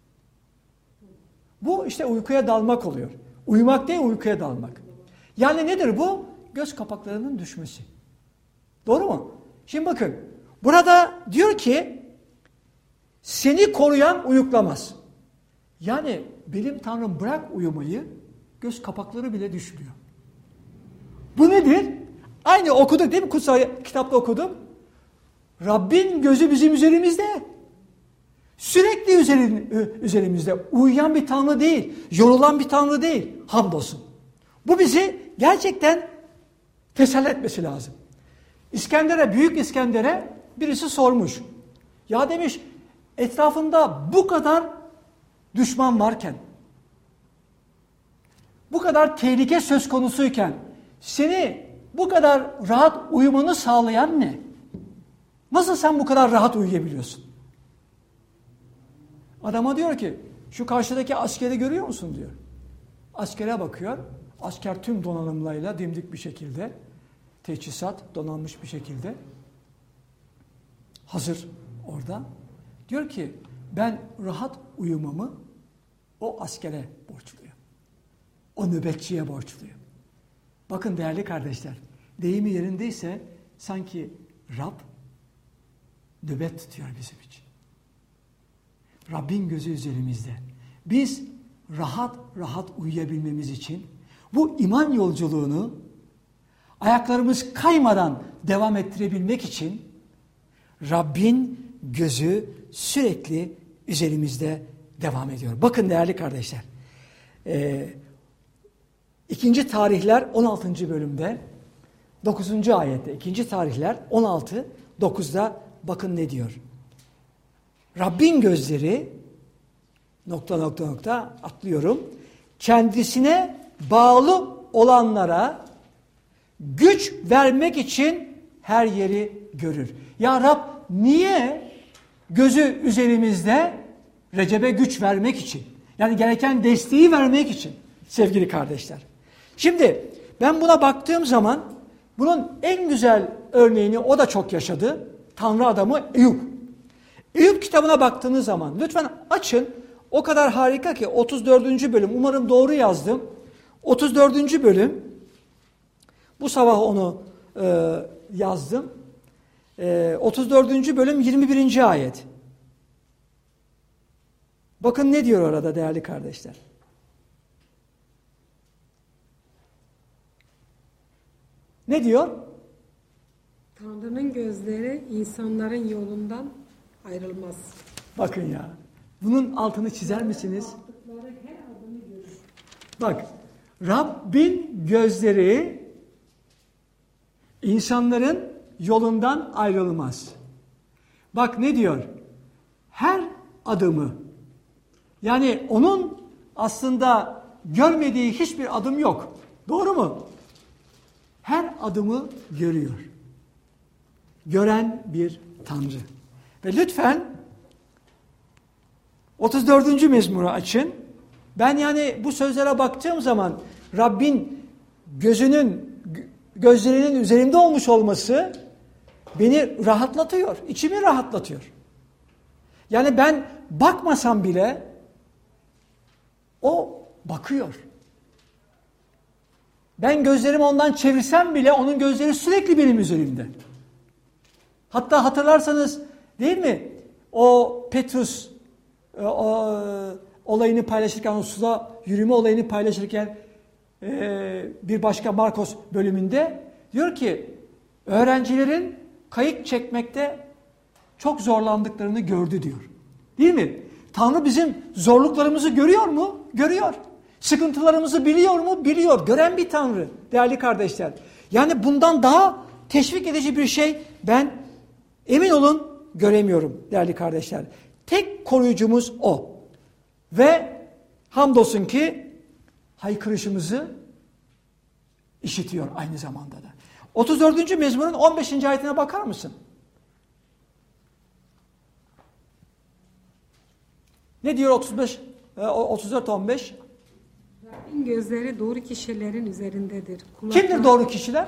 Bu işte uykuya dalmak oluyor. Uyumak değil, uykuya dalmak. Yani nedir bu? Göz kapaklarının düşmesi. Doğru mu? Şimdi bakın, burada diyor ki seni koruyan uyuklamaz. Yani benim Tanrım bırak uyumayı, göz kapakları bile düşmüyor. Bu nedir? Aynı okuduk değil mi? Kutsal kitapta okudum. Rabbin gözü bizim üzerimizde. Sürekli üzerimizde. Uyuyan bir Tanrı değil. Yorulan bir Tanrı değil. Hamdolsun. Bu bizi gerçekten teselli etmesi lazım. Büyük İskender'e birisi sormuş. Ya demiş, etrafında bu kadar düşman varken, bu kadar tehlike söz konusuyken, seni bu kadar rahat uyumanı sağlayan ne? Nasıl sen bu kadar rahat uyuyabiliyorsun? Adama diyor ki, şu karşıdaki askeri görüyor musun diyor. Askere bakıyor. Asker tüm donanımlarıyla dimdik bir şekilde, teçhizat donanmış bir şekilde hazır orada. Diyor ki, ben rahat uyumamı o askere borçluyum. O nöbetçiye borçluyum. Bakın değerli kardeşler, deyimi yerindeyse sanki Rab nöbet tutuyor bizim için. Rabbin gözü üzerimizde. Biz rahat rahat uyuyabilmemiz için bu iman yolculuğunu ayaklarımız kaymadan devam ettirebilmek için Rabbin gözü sürekli üzerimizde devam ediyor. Bakın değerli kardeşler. 2. Tarihler 16. bölümde 9. ayette 2. Tarihler 16 9'da bakın ne diyor. Rabbin gözleri ... atlıyorum. Kendisine bağlı olanlara güç vermek için her yeri görür. Ya Rab niye gözü üzerimizde? Recep'e güç vermek için. Yani gereken desteği vermek için sevgili kardeşler. Şimdi ben buna baktığım zaman bunun en güzel örneğini o da çok yaşadı. Tanrı adamı Eyüp. Eyüp kitabına baktığınız zaman lütfen açın. O kadar harika ki 34. bölüm. Umarım doğru yazdım. 34. bölüm. Bu sabah onu yazdım. 34. bölüm 21. ayet. Bakın ne diyor orada değerli kardeşler. Ne diyor? Tanrı'nın gözleri insanların yolundan ayrılmaz. Bakın ya. Bunun altını çizer misiniz? Bak. Rabbin gözleri insanların yolundan ayrılmaz. Bak ne diyor? Her adımı, yani onun aslında görmediği hiçbir adım yok. Doğru mu? Her adımı görüyor. Gören bir Tanrı. Ve lütfen 34. mezmuru açın. Ben yani bu sözlere baktığım zaman Rabbin gözlerinin üzerimde olmuş olması beni rahatlatıyor. İçimi rahatlatıyor. Yani ben bakmasam bile o bakıyor. Ben gözlerimi ondan çevirsem bile onun gözleri sürekli benim üzerimde. Hatta hatırlarsanız değil mi? O Petrus olayını paylaşırken, o suda yürüme olayını paylaşırken bir başka Markos bölümünde diyor ki öğrencilerin kayık çekmekte çok zorlandıklarını gördü diyor. Değil mi? Tanrı bizim zorluklarımızı görüyor mu? Görüyor. Sıkıntılarımızı biliyor mu? Biliyor. Gören bir Tanrı değerli kardeşler. Yani bundan daha teşvik edici bir şey ben emin olun göremiyorum değerli kardeşler. Tek koruyucumuz o. Ve hamdolsun ki haykırışımızı işitiyor aynı zamanda da. 34. mezmurun 15. ayetine bakar mısın? Ne diyor 34-15? Rabbin gözleri doğru kişilerin üzerindedir. Kimdir doğru kişiler?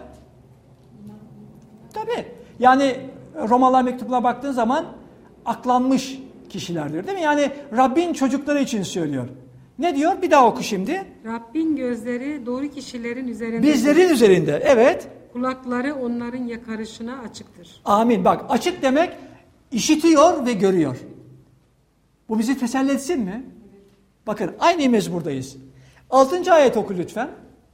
Tabii. Yani Romalılar mektubuna baktığın zaman aklanmış kişilerdir değil mi? Yani Rabbin çocukları için söylüyor. Ne diyor? Bir daha oku şimdi. Rabbin gözleri doğru kişilerin üzerindedir. Bizlerin üzerinde. Evet. Kulakları onların yakarışına açıktır. Amin. Bak açık demek işitiyor ve görüyor. Bu bizi teselli etsin mi? Bakın aynı mezmurdayız. 6. ayet oku lütfen.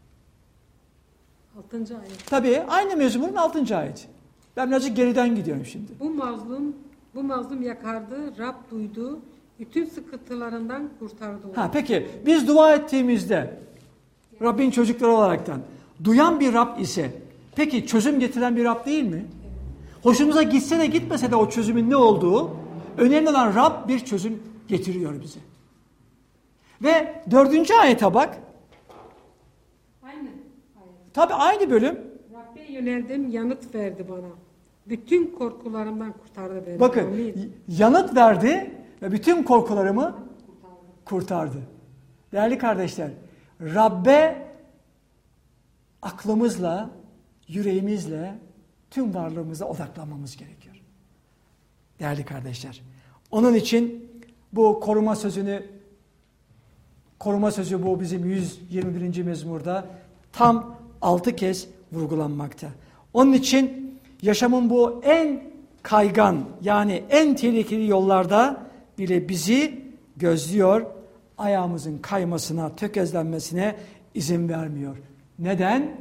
6. ayet. Tabii aynı mezmurun 6. ayet. Ben birazcık geriden gidiyorum şimdi. Bu mazlum yakardı, Rab duydu, bütün sıkıntılarından kurtardı onu. Peki biz dua ettiğimizde Rabbin çocukları olaraktan duyan bir Rab ise peki çözüm getiren bir Rab değil mi? Hoşumuza gitse de gitmese de o çözümün ne olduğu önemli olan Rab bir çözüm getiriyor bize. Ve 4. ayete bak. Aynı ayet. Tabii aynı bölüm. Rabbe yöneldim, yanıt verdi bana. Bütün korkularımdan kurtardı beni. Bakın Amin. yanıt verdi ve bütün korkularımı kurtardı. Değerli kardeşler, Rabbe aklımızla, yüreğimizle, tüm varlığımızla odaklanmamız gerekiyor. Değerli kardeşler, onun için bu koruma sözü bu bizim 121. mezmurda tam 6 kez vurgulanmakta. Onun için yaşamın bu en kaygan yani en tehlikeli yollarda bile bizi gözlüyor, ayağımızın kaymasına, tökezlenmesine izin vermiyor. Neden?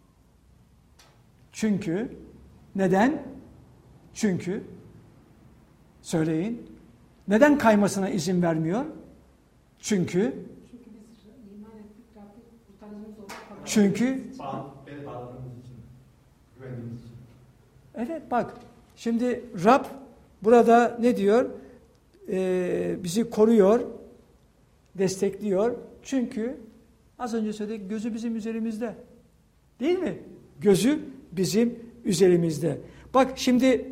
Çünkü söyleyin. Neden kaymasına izin vermiyor? Çünkü evet bak şimdi Rab burada ne diyor? Bizi koruyor, destekliyor. Çünkü az önce söyledik gözü bizim üzerimizde. Değil mi? Gözü bizim üzerimizde. Bak şimdi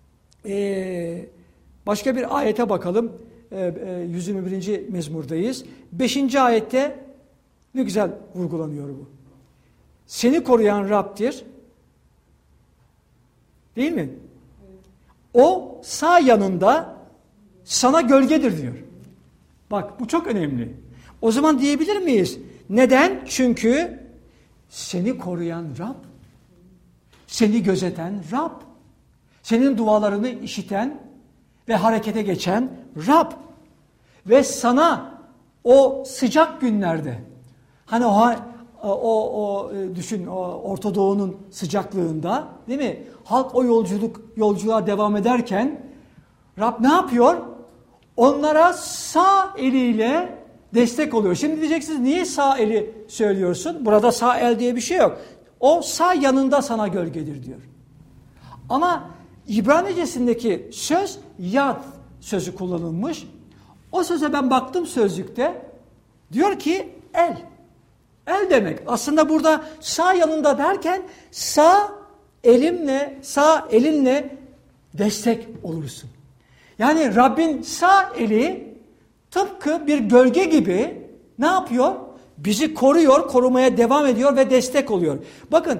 başka bir ayete bakalım. 121. mezmurdayız. 5. ayette ne güzel vurgulanıyor bu. Seni koruyan Rab'dir. Değil mi? O sağ yanında sana gölgedir diyor. Bak bu çok önemli. O zaman diyebilir miyiz? Neden? Çünkü seni koruyan Rab, seni gözeten Rab, senin dualarını işiten ve harekete geçen Rab ve sana o sıcak günlerde hani düşün o Orta Doğu'nun sıcaklığında değil mi? Halk o yolculuğa devam ederken Rab ne yapıyor? Onlara sağ eliyle destek oluyor. Şimdi diyeceksiniz niye sağ eli söylüyorsun? Burada sağ el diye bir şey yok. O sağ yanında sana gölgedir diyor. Ama İbranicesindeki söz yad sözü kullanılmış. O söze ben baktım sözlükte. Diyor ki el. El demek. Aslında burada sağ yanında derken sağ elinle destek olursun. Yani Rabbin sağ eli tıpkı bir gölge gibi ne yapıyor? Bizi koruyor, korumaya devam ediyor ve destek oluyor. Bakın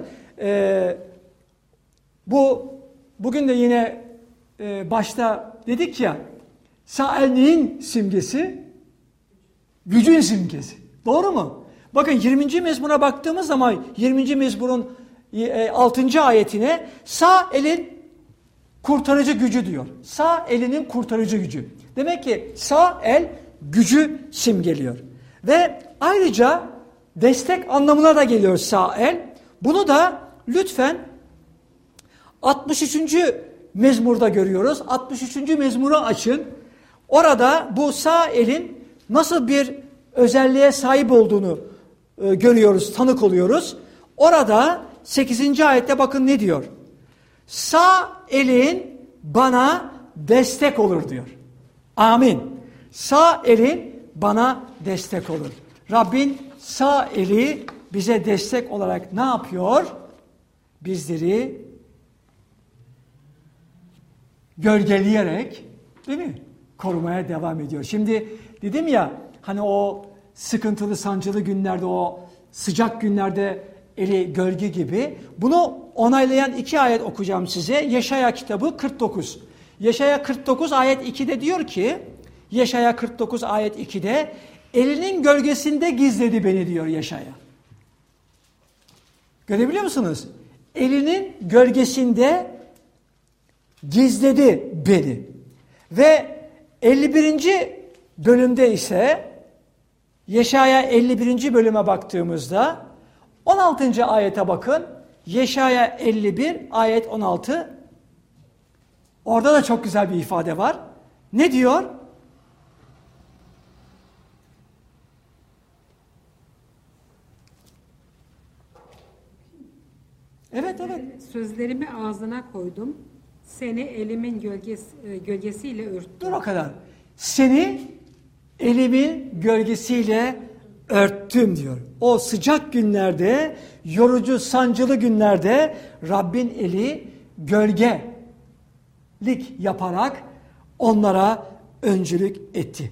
bugün de yine başta dedik ya sağ el neyin simgesi? Gücün simgesi. Doğru mu? Bakın 20. mezmura baktığımız zaman 20. mezmurun 6. ayetine sağ elin kurtarıcı gücü diyor. Sağ elinin kurtarıcı gücü. Demek ki sağ el gücü simgeliyor. Ve ayrıca destek anlamına da geliyor sağ el. Bunu da lütfen 63. mezmurda görüyoruz. 63. mezmuru açın. Orada bu sağ elin nasıl bir özelliğe sahip olduğunu görüyoruz, tanık oluyoruz. Orada 8. ayette bakın ne diyor? Sağ elin bana destek olur diyor. Amin. Sağ elin bana destek olur. Rabbin sağ eli bize destek olarak ne yapıyor? Bizleri gölgeleyerek, değil mi? Korumaya devam ediyor. Şimdi dedim ya, hani o sıkıntılı, sancılı günlerde, o sıcak günlerde eli gölge gibi. Bunu onaylayan 2 ayet okuyacağım size. Yeşaya kitabı 49. Yeşaya 49 ayet 2'de diyor ki, Yeşaya 49 ayet 2'de elinin gölgesinde gizledi beni diyor Yeşaya. Görebiliyor musunuz? Elinin gölgesinde gizledi beni. Ve 51. bölümde ise Yeşaya 51. bölüme baktığımızda 16. ayete bakın. Yeşaya 51 ayet 16. Orada da çok güzel bir ifade var. Ne diyor? Evet. Sözlerimi ağzına koydum. Seni elimin gölgesiyle örttüm. Dur o kadar. Seni elimin gölgesiyle örttüm diyor. O sıcak günlerde, yorucu, sancılı günlerde Rabbin eli gölgelik yaparak onlara öncülük etti.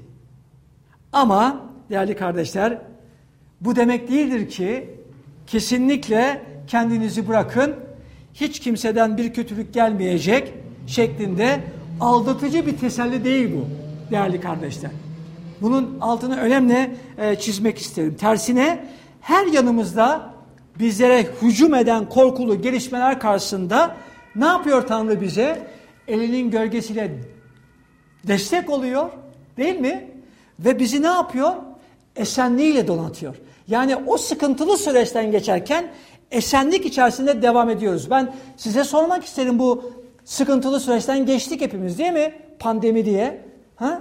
Ama değerli kardeşler, bu demek değildir ki kesinlikle kendinizi bırakın, hiç kimseden bir kötülük gelmeyecek şeklinde aldatıcı bir teselli değil bu değerli kardeşler. Bunun altını önemli çizmek isterim. Tersine her yanımızda bizlere hücum eden korkulu gelişmeler karşısında ne yapıyor Tanrı bize? Elinin gölgesiyle destek oluyor, değil mi? Ve bizi ne yapıyor? Esenliğiyle donatıyor. Yani o sıkıntılı süreçten geçerken esenlik içerisinde devam ediyoruz. Ben size sormak isterim, bu sıkıntılı süreçten geçtik hepimiz, değil mi? Pandemi diye. Ha?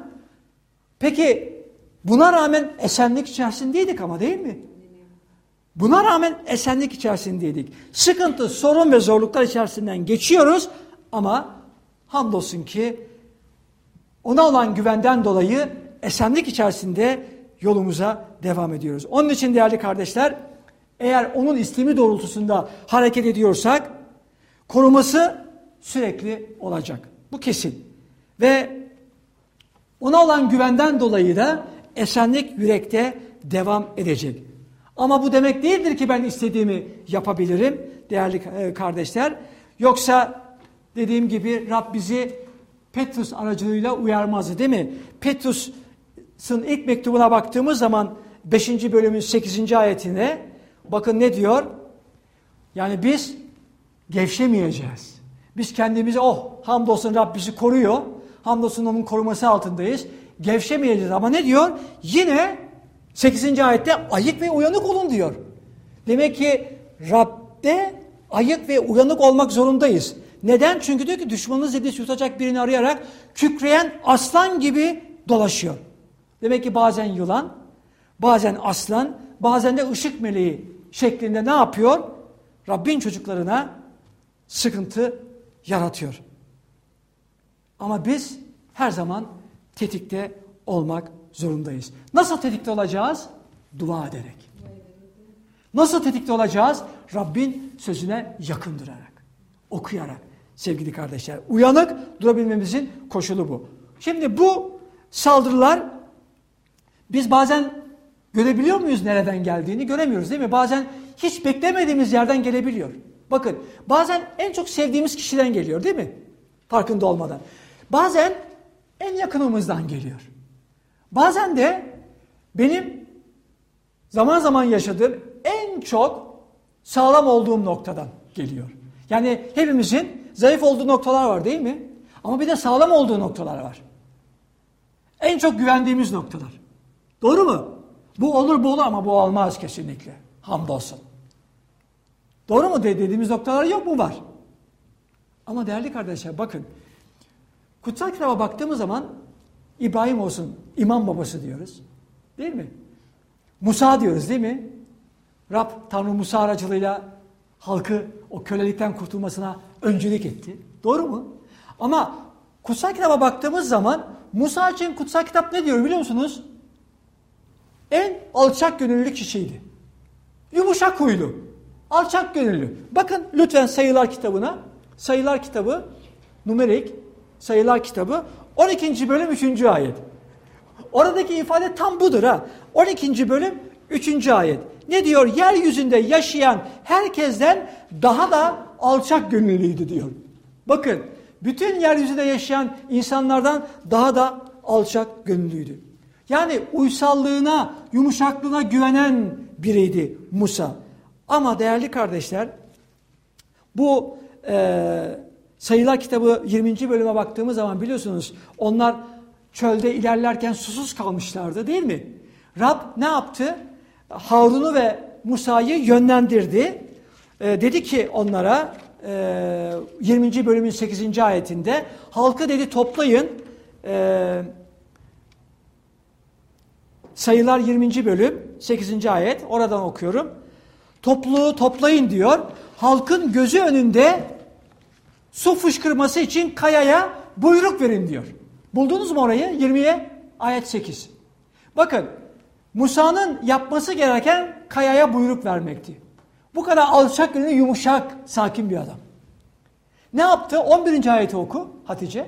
Peki buna rağmen esenlik içerisindeydik ama, değil mi? Buna rağmen esenlik içerisindeydik. Sıkıntı, sorun ve zorluklar içerisinden geçiyoruz ama hamdolsun ki ona olan güvenden dolayı esenlik içerisinde yolumuza devam ediyoruz. Onun için değerli kardeşler, eğer onun istemi doğrultusunda hareket ediyorsak koruması sürekli olacak. Bu kesin. Ve ona olan güvenden dolayı da esenlik yürekte devam edecek. Ama bu demek değildir ki ben istediğimi yapabilirim değerli kardeşler. Yoksa dediğim gibi Rab bizi Petrus aracılığıyla uyarmazdı, değil mi? Petrus'un ilk mektubuna baktığımız zaman 5. bölümün 8. ayetine bakın ne diyor? Yani biz gevşemeyeceğiz. Biz kendimizi hamdolsun Rab bizi koruyor. Hamdolsun onun koruması altındayız. Gevşemeyeceğiz ama ne diyor? Yine 8. ayette ayık ve uyanık olun diyor. Demek ki Rab'de ayık ve uyanık olmak zorundayız. Neden? Çünkü diyor ki düşmanınız dediği yutacak birini arayarak kükreyen aslan gibi dolaşıyor. Demek ki bazen yılan, bazen aslan, bazen de ışık meleği şeklinde ne yapıyor? Rabbin çocuklarına sıkıntı yaratıyor. Ama biz her zaman tetikte olmak zorundayız. Nasıl tetikte olacağız? Dua ederek. Nasıl tetikte olacağız? Rabbin sözüne yakın durarak, okuyarak sevgili kardeşler. Uyanık durabilmemizin koşulu bu. Şimdi bu saldırılar biz bazen görebiliyor muyuz nereden geldiğini? Göremiyoruz, değil mi? Bazen hiç beklemediğimiz yerden gelebiliyor. Bakın bazen en çok sevdiğimiz kişiden geliyor, değil mi? Farkında olmadan. Bazen en yakınımızdan geliyor. Bazen de benim zaman zaman yaşadığım en çok sağlam olduğum noktadan geliyor. Yani hepimizin zayıf olduğu noktalar var, değil mi? Ama bir de sağlam olduğu noktalar var. En çok güvendiğimiz noktalar. Doğru mu? Bu olur bu olur ama bu olmaz kesinlikle. Hamdolsun. Doğru mu dediğimiz noktalar yok mu? Var. Ama değerli kardeşler bakın. Kutsal kitaba baktığımız zaman İbrahim olsun imam babası diyoruz. Değil mi? Musa diyoruz değil mi? Rab Tanrı Musa aracılığıyla halkı o kölelikten kurtulmasına öncülük etti. Doğru mu? Ama kutsal kitaba baktığımız zaman Musa için kutsal kitap ne diyor biliyor musunuz? En alçak gönüllü kişiydi. Yumuşak huylu, alçak gönüllü. Bakın lütfen Sayılar kitabına. Sayılar kitabı, numerik Sayılar kitabı 12. bölüm 3. ayet. Oradaki ifade tam budur ha. 12. bölüm 3. ayet. Ne diyor? Yeryüzünde yaşayan herkesten daha da alçak gönüllüydü diyor. Bakın, bütün yeryüzünde yaşayan insanlardan daha da alçak gönüllüydü. Yani uysallığına, yumuşaklığına güvenen biriydi Musa. Ama değerli kardeşler, bu Sayılar kitabı 20. bölüme baktığımız zaman biliyorsunuz onlar çölde ilerlerken susuz kalmışlardı değil mi? Rab ne yaptı? Harun'u ve Musa'yı yönlendirdi. Dedi ki onlara 20. bölümün 8. ayetinde halkı dedi toplayın. Sayılar 20. bölüm 8. ayet oradan okuyorum. Topluluğu toplayın diyor. Halkın gözü önünde su fışkırması için kayaya buyruk verin diyor. Buldunuz mu orayı? 20'ye ayet 8. Bakın Musa'nın yapması gereken kayaya buyruk vermekti. Bu kadar alçak gönüllü, yumuşak, sakin bir adam. Ne yaptı? 11. ayeti oku Hatice.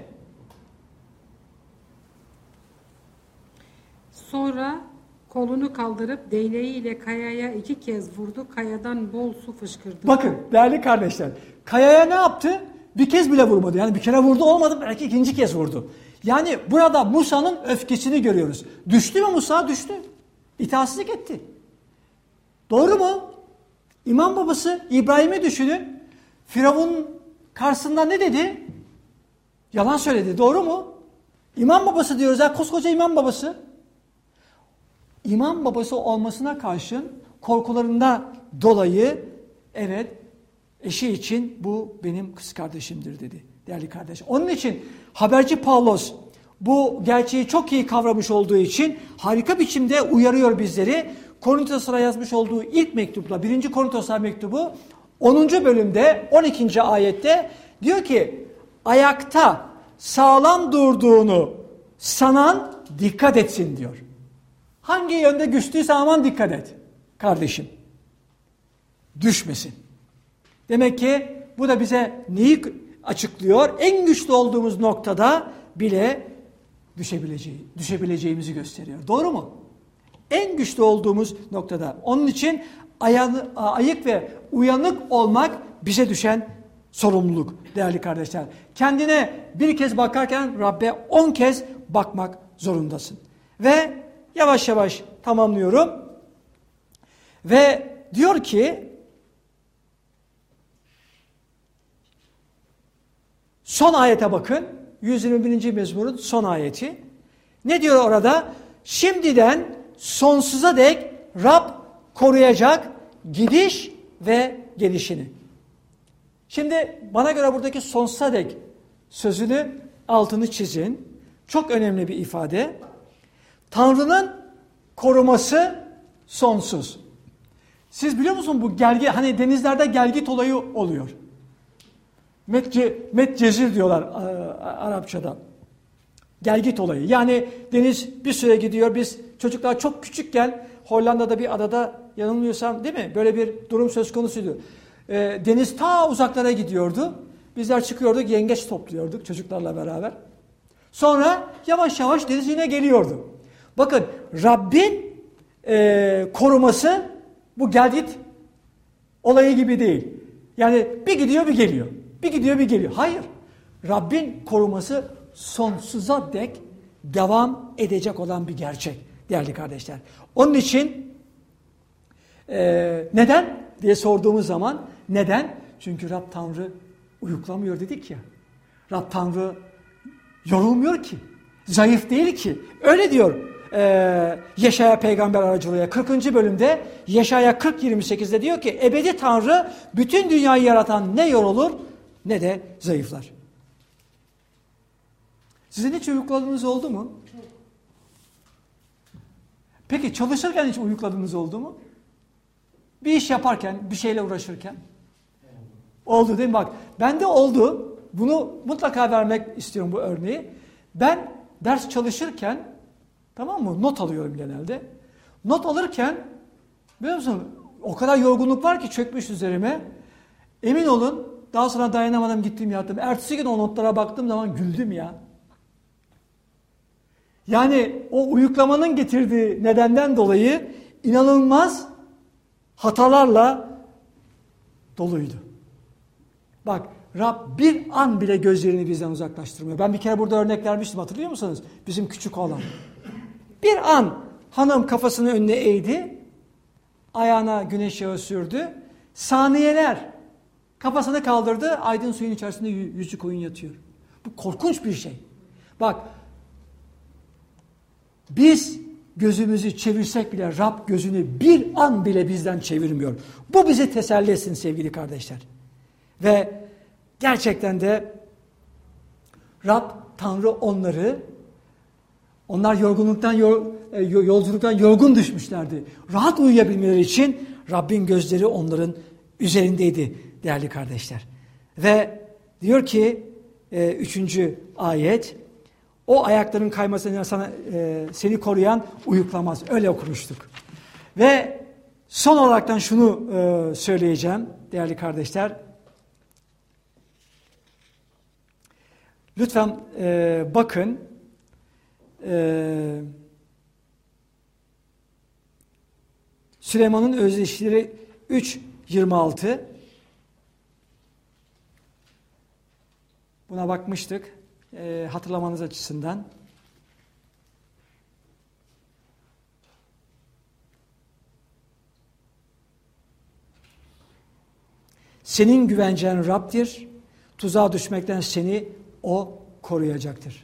Sonra kolunu kaldırıp değneğiyle kayaya 2 kez vurdu. Kayadan bol su fışkırdı. Bakın değerli kardeşler. Kayaya ne yaptı? Bir kez bile vurmadı. Yani bir kere vurdu olmadı, belki ikinci kez vurdu. Yani burada Musa'nın öfkesini görüyoruz. Düştü mü Musa? Düştü. İtaatsizlik etti. Doğru mu? İmam babası İbrahim'i düşünün. Firavun karşısında ne dedi? Yalan söyledi. Doğru mu? İmam babası diyoruz ya, koskoca imam babası. İmam babası olmasına karşın korkularında dolayı evet eşi için bu benim kız kardeşimdir dedi değerli kardeş. Onun için haberci Pavlos bu gerçeği çok iyi kavramış olduğu için harika biçimde uyarıyor bizleri. Korintoslara yazmış olduğu ilk mektupla 1. Korintoslar mektubu 10. bölümde 12. ayette diyor ki ayakta sağlam durduğunu sanan dikkat etsin diyor. Hangi yönde güçlüyse aman dikkat et kardeşim. Düşmesin. Demek ki bu da bize neyi açıklıyor? En güçlü olduğumuz noktada bile düşebileceğimizi gösteriyor. Doğru mu? En güçlü olduğumuz noktada. Onun için ayık ve uyanık olmak bize düşen sorumluluk değerli kardeşler. Kendine bir kez bakarken Rabbe 10 kez bakmak zorundasın. Ve yavaş yavaş tamamlıyorum. Ve diyor ki son ayete bakın. 121. mezmurun son ayeti. Ne diyor orada? Şimdiden sonsuza dek Rab koruyacak gidiş ve gelişini. Şimdi bana göre buradaki sonsuza dek sözünü altını çizin. Çok önemli bir ifade. Tanrı'nın koruması sonsuz. Siz biliyor musunuz bu gelgi, hani denizlerde gelgit olayı oluyor. Metcezir diyorlar Arapçada. Gelgit olayı. Yani deniz bir süre gidiyor. Biz çocuklar çok küçükken Hollanda'da bir adada yanılmıyorsam değil mi? Böyle bir durum söz konusuydu. Deniz ta uzaklara gidiyordu. Bizler çıkıyorduk, yengeç topluyorduk çocuklarla beraber. Sonra yavaş yavaş deniz yine geliyordu. Bakın Rabbin koruması bu gelgit olayı gibi değil. Yani bir gidiyor bir geliyor. Bir gidiyor bir geliyor. Hayır. Rabbin koruması sonsuza dek devam edecek olan bir gerçek değerli kardeşler. Onun için neden diye sorduğumuz zaman neden? Çünkü Rab Tanrı uyuklamıyor dedik ya. Rab Tanrı yorulmuyor ki. Zayıf değil ki. Öyle diyor Yeşaya peygamber aracılığıyla 40. bölümde Yeşaya 40:28'de diyor ki ebedi Tanrı bütün dünyayı yaratan ne yorulur ne de zayıflar. Sizin hiç uyukladığınız oldu mu? Peki çalışırken hiç uyukladığınız oldu mu? Bir iş yaparken, bir şeyle uğraşırken. Oldu değil mi? Bak, bende oldu. Bunu mutlaka vermek istiyorum, bu örneği. Ben ders çalışırken, tamam mı? Not alıyorum genelde. Not alırken, biliyor musun? O kadar yorgunluk var ki çökmüş üzerime. Emin olun, daha sonra dayanamadım, gittim yattım. Ertesi gün o notlara baktığım zaman güldüm ya. Yani o uyuklamanın getirdiği nedenden dolayı inanılmaz hatalarla doluydu. Bak, Rab bir an bile gözlerini bizden uzaklaştırmıyor. Ben bir kere burada örnek vermiştim, hatırlıyor musunuz? Bizim küçük oğlan. Bir an hanım kafasını önüne eğdi, ayağına güneş yağı sürdü. Saniyeler kafasını kaldırdı, aydın suyun içerisinde yüzü koyun yatıyor. Bu korkunç bir şey. Bak, biz gözümüzü çevirsek bile Rab gözünü bir an bile bizden çevirmiyor. Bu bizi teselli etsin sevgili kardeşler. Ve gerçekten de Rab, Tanrı onlar yorgunluktan, yolculuktan yorgun düşmüşlerdi. Rahat uyuyabilmeleri için Rabbin gözleri onların üzerindeydi değerli kardeşler. Ve diyor ki 3. ayet, o ayakların kaymasından sana seni koruyan uyuklamaz. Öyle okumuştuk. Ve son olaraktan şunu söyleyeceğim değerli kardeşler. Lütfen bakın. Süleyman'ın özdeşleri 3.26. Buna bakmıştık. Hatırlamanız açısından. Senin güvencen Rab'dir. Tuzağa düşmekten seni O koruyacaktır.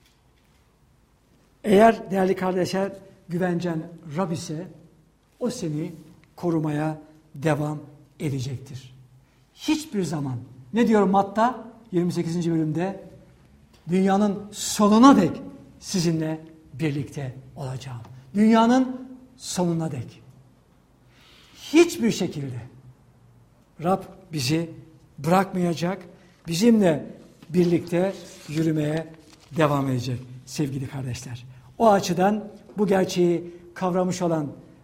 Eğer değerli kardeşler güvencen Rab ise o seni korumaya devam edecektir. Hiçbir zaman, ne diyor Matta 28. bölümde? Dünyanın sonuna dek sizinle birlikte olacağım. Dünyanın sonuna dek. Hiçbir şekilde Rab bizi bırakmayacak, bizimle birlikte yürümeye devam edecek sevgili kardeşler. O açıdan bu gerçeği kavramış olan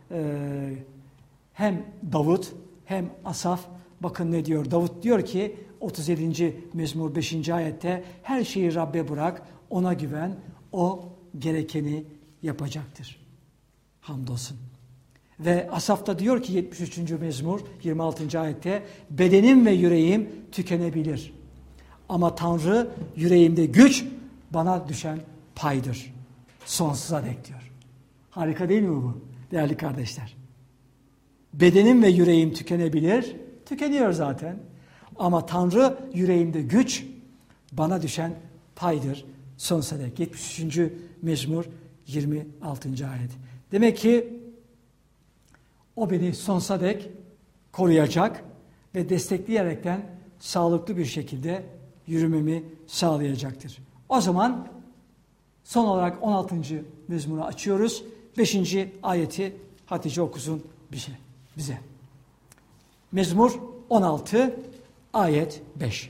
hem Davut hem Asaf, bakın ne diyor? Davut diyor ki 37. Mezmur 5. ayette, her şeyi Rabbe bırak, ona güven, o gerekeni yapacaktır. Hamdolsun. Ve Asaf da diyor ki 73. Mezmur 26. ayette, bedenim ve yüreğim tükenebilir. Ama Tanrı yüreğimde güç, bana düşen paydır. Sonsuza dek diyor. Harika değil mi bu değerli kardeşler? Bedenim ve yüreğim tükenebilir. Tükeniyor zaten. Ama Tanrı yüreğimde güç, bana düşen paydır sonsuza dek. 73. Mezmur 26. ayet. Demek ki o beni sonsuza dek koruyacak ve destekleyerekten sağlıklı bir şekilde yürümemi sağlayacaktır. O zaman son olarak 16. mezmuru açıyoruz. 5. ayeti Hatice okusun bize. Mezmur 16 ayet 5.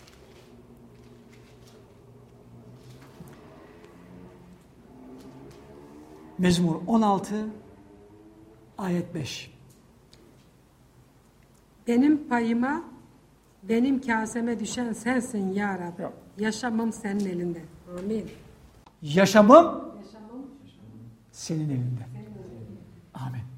Mezmur 16 ayet 5. Benim payıma, benim kaseme düşen sensin ya Rabbi. Yok. Yaşamım senin elinde. Amin. Yaşamım senin elinde. Amin.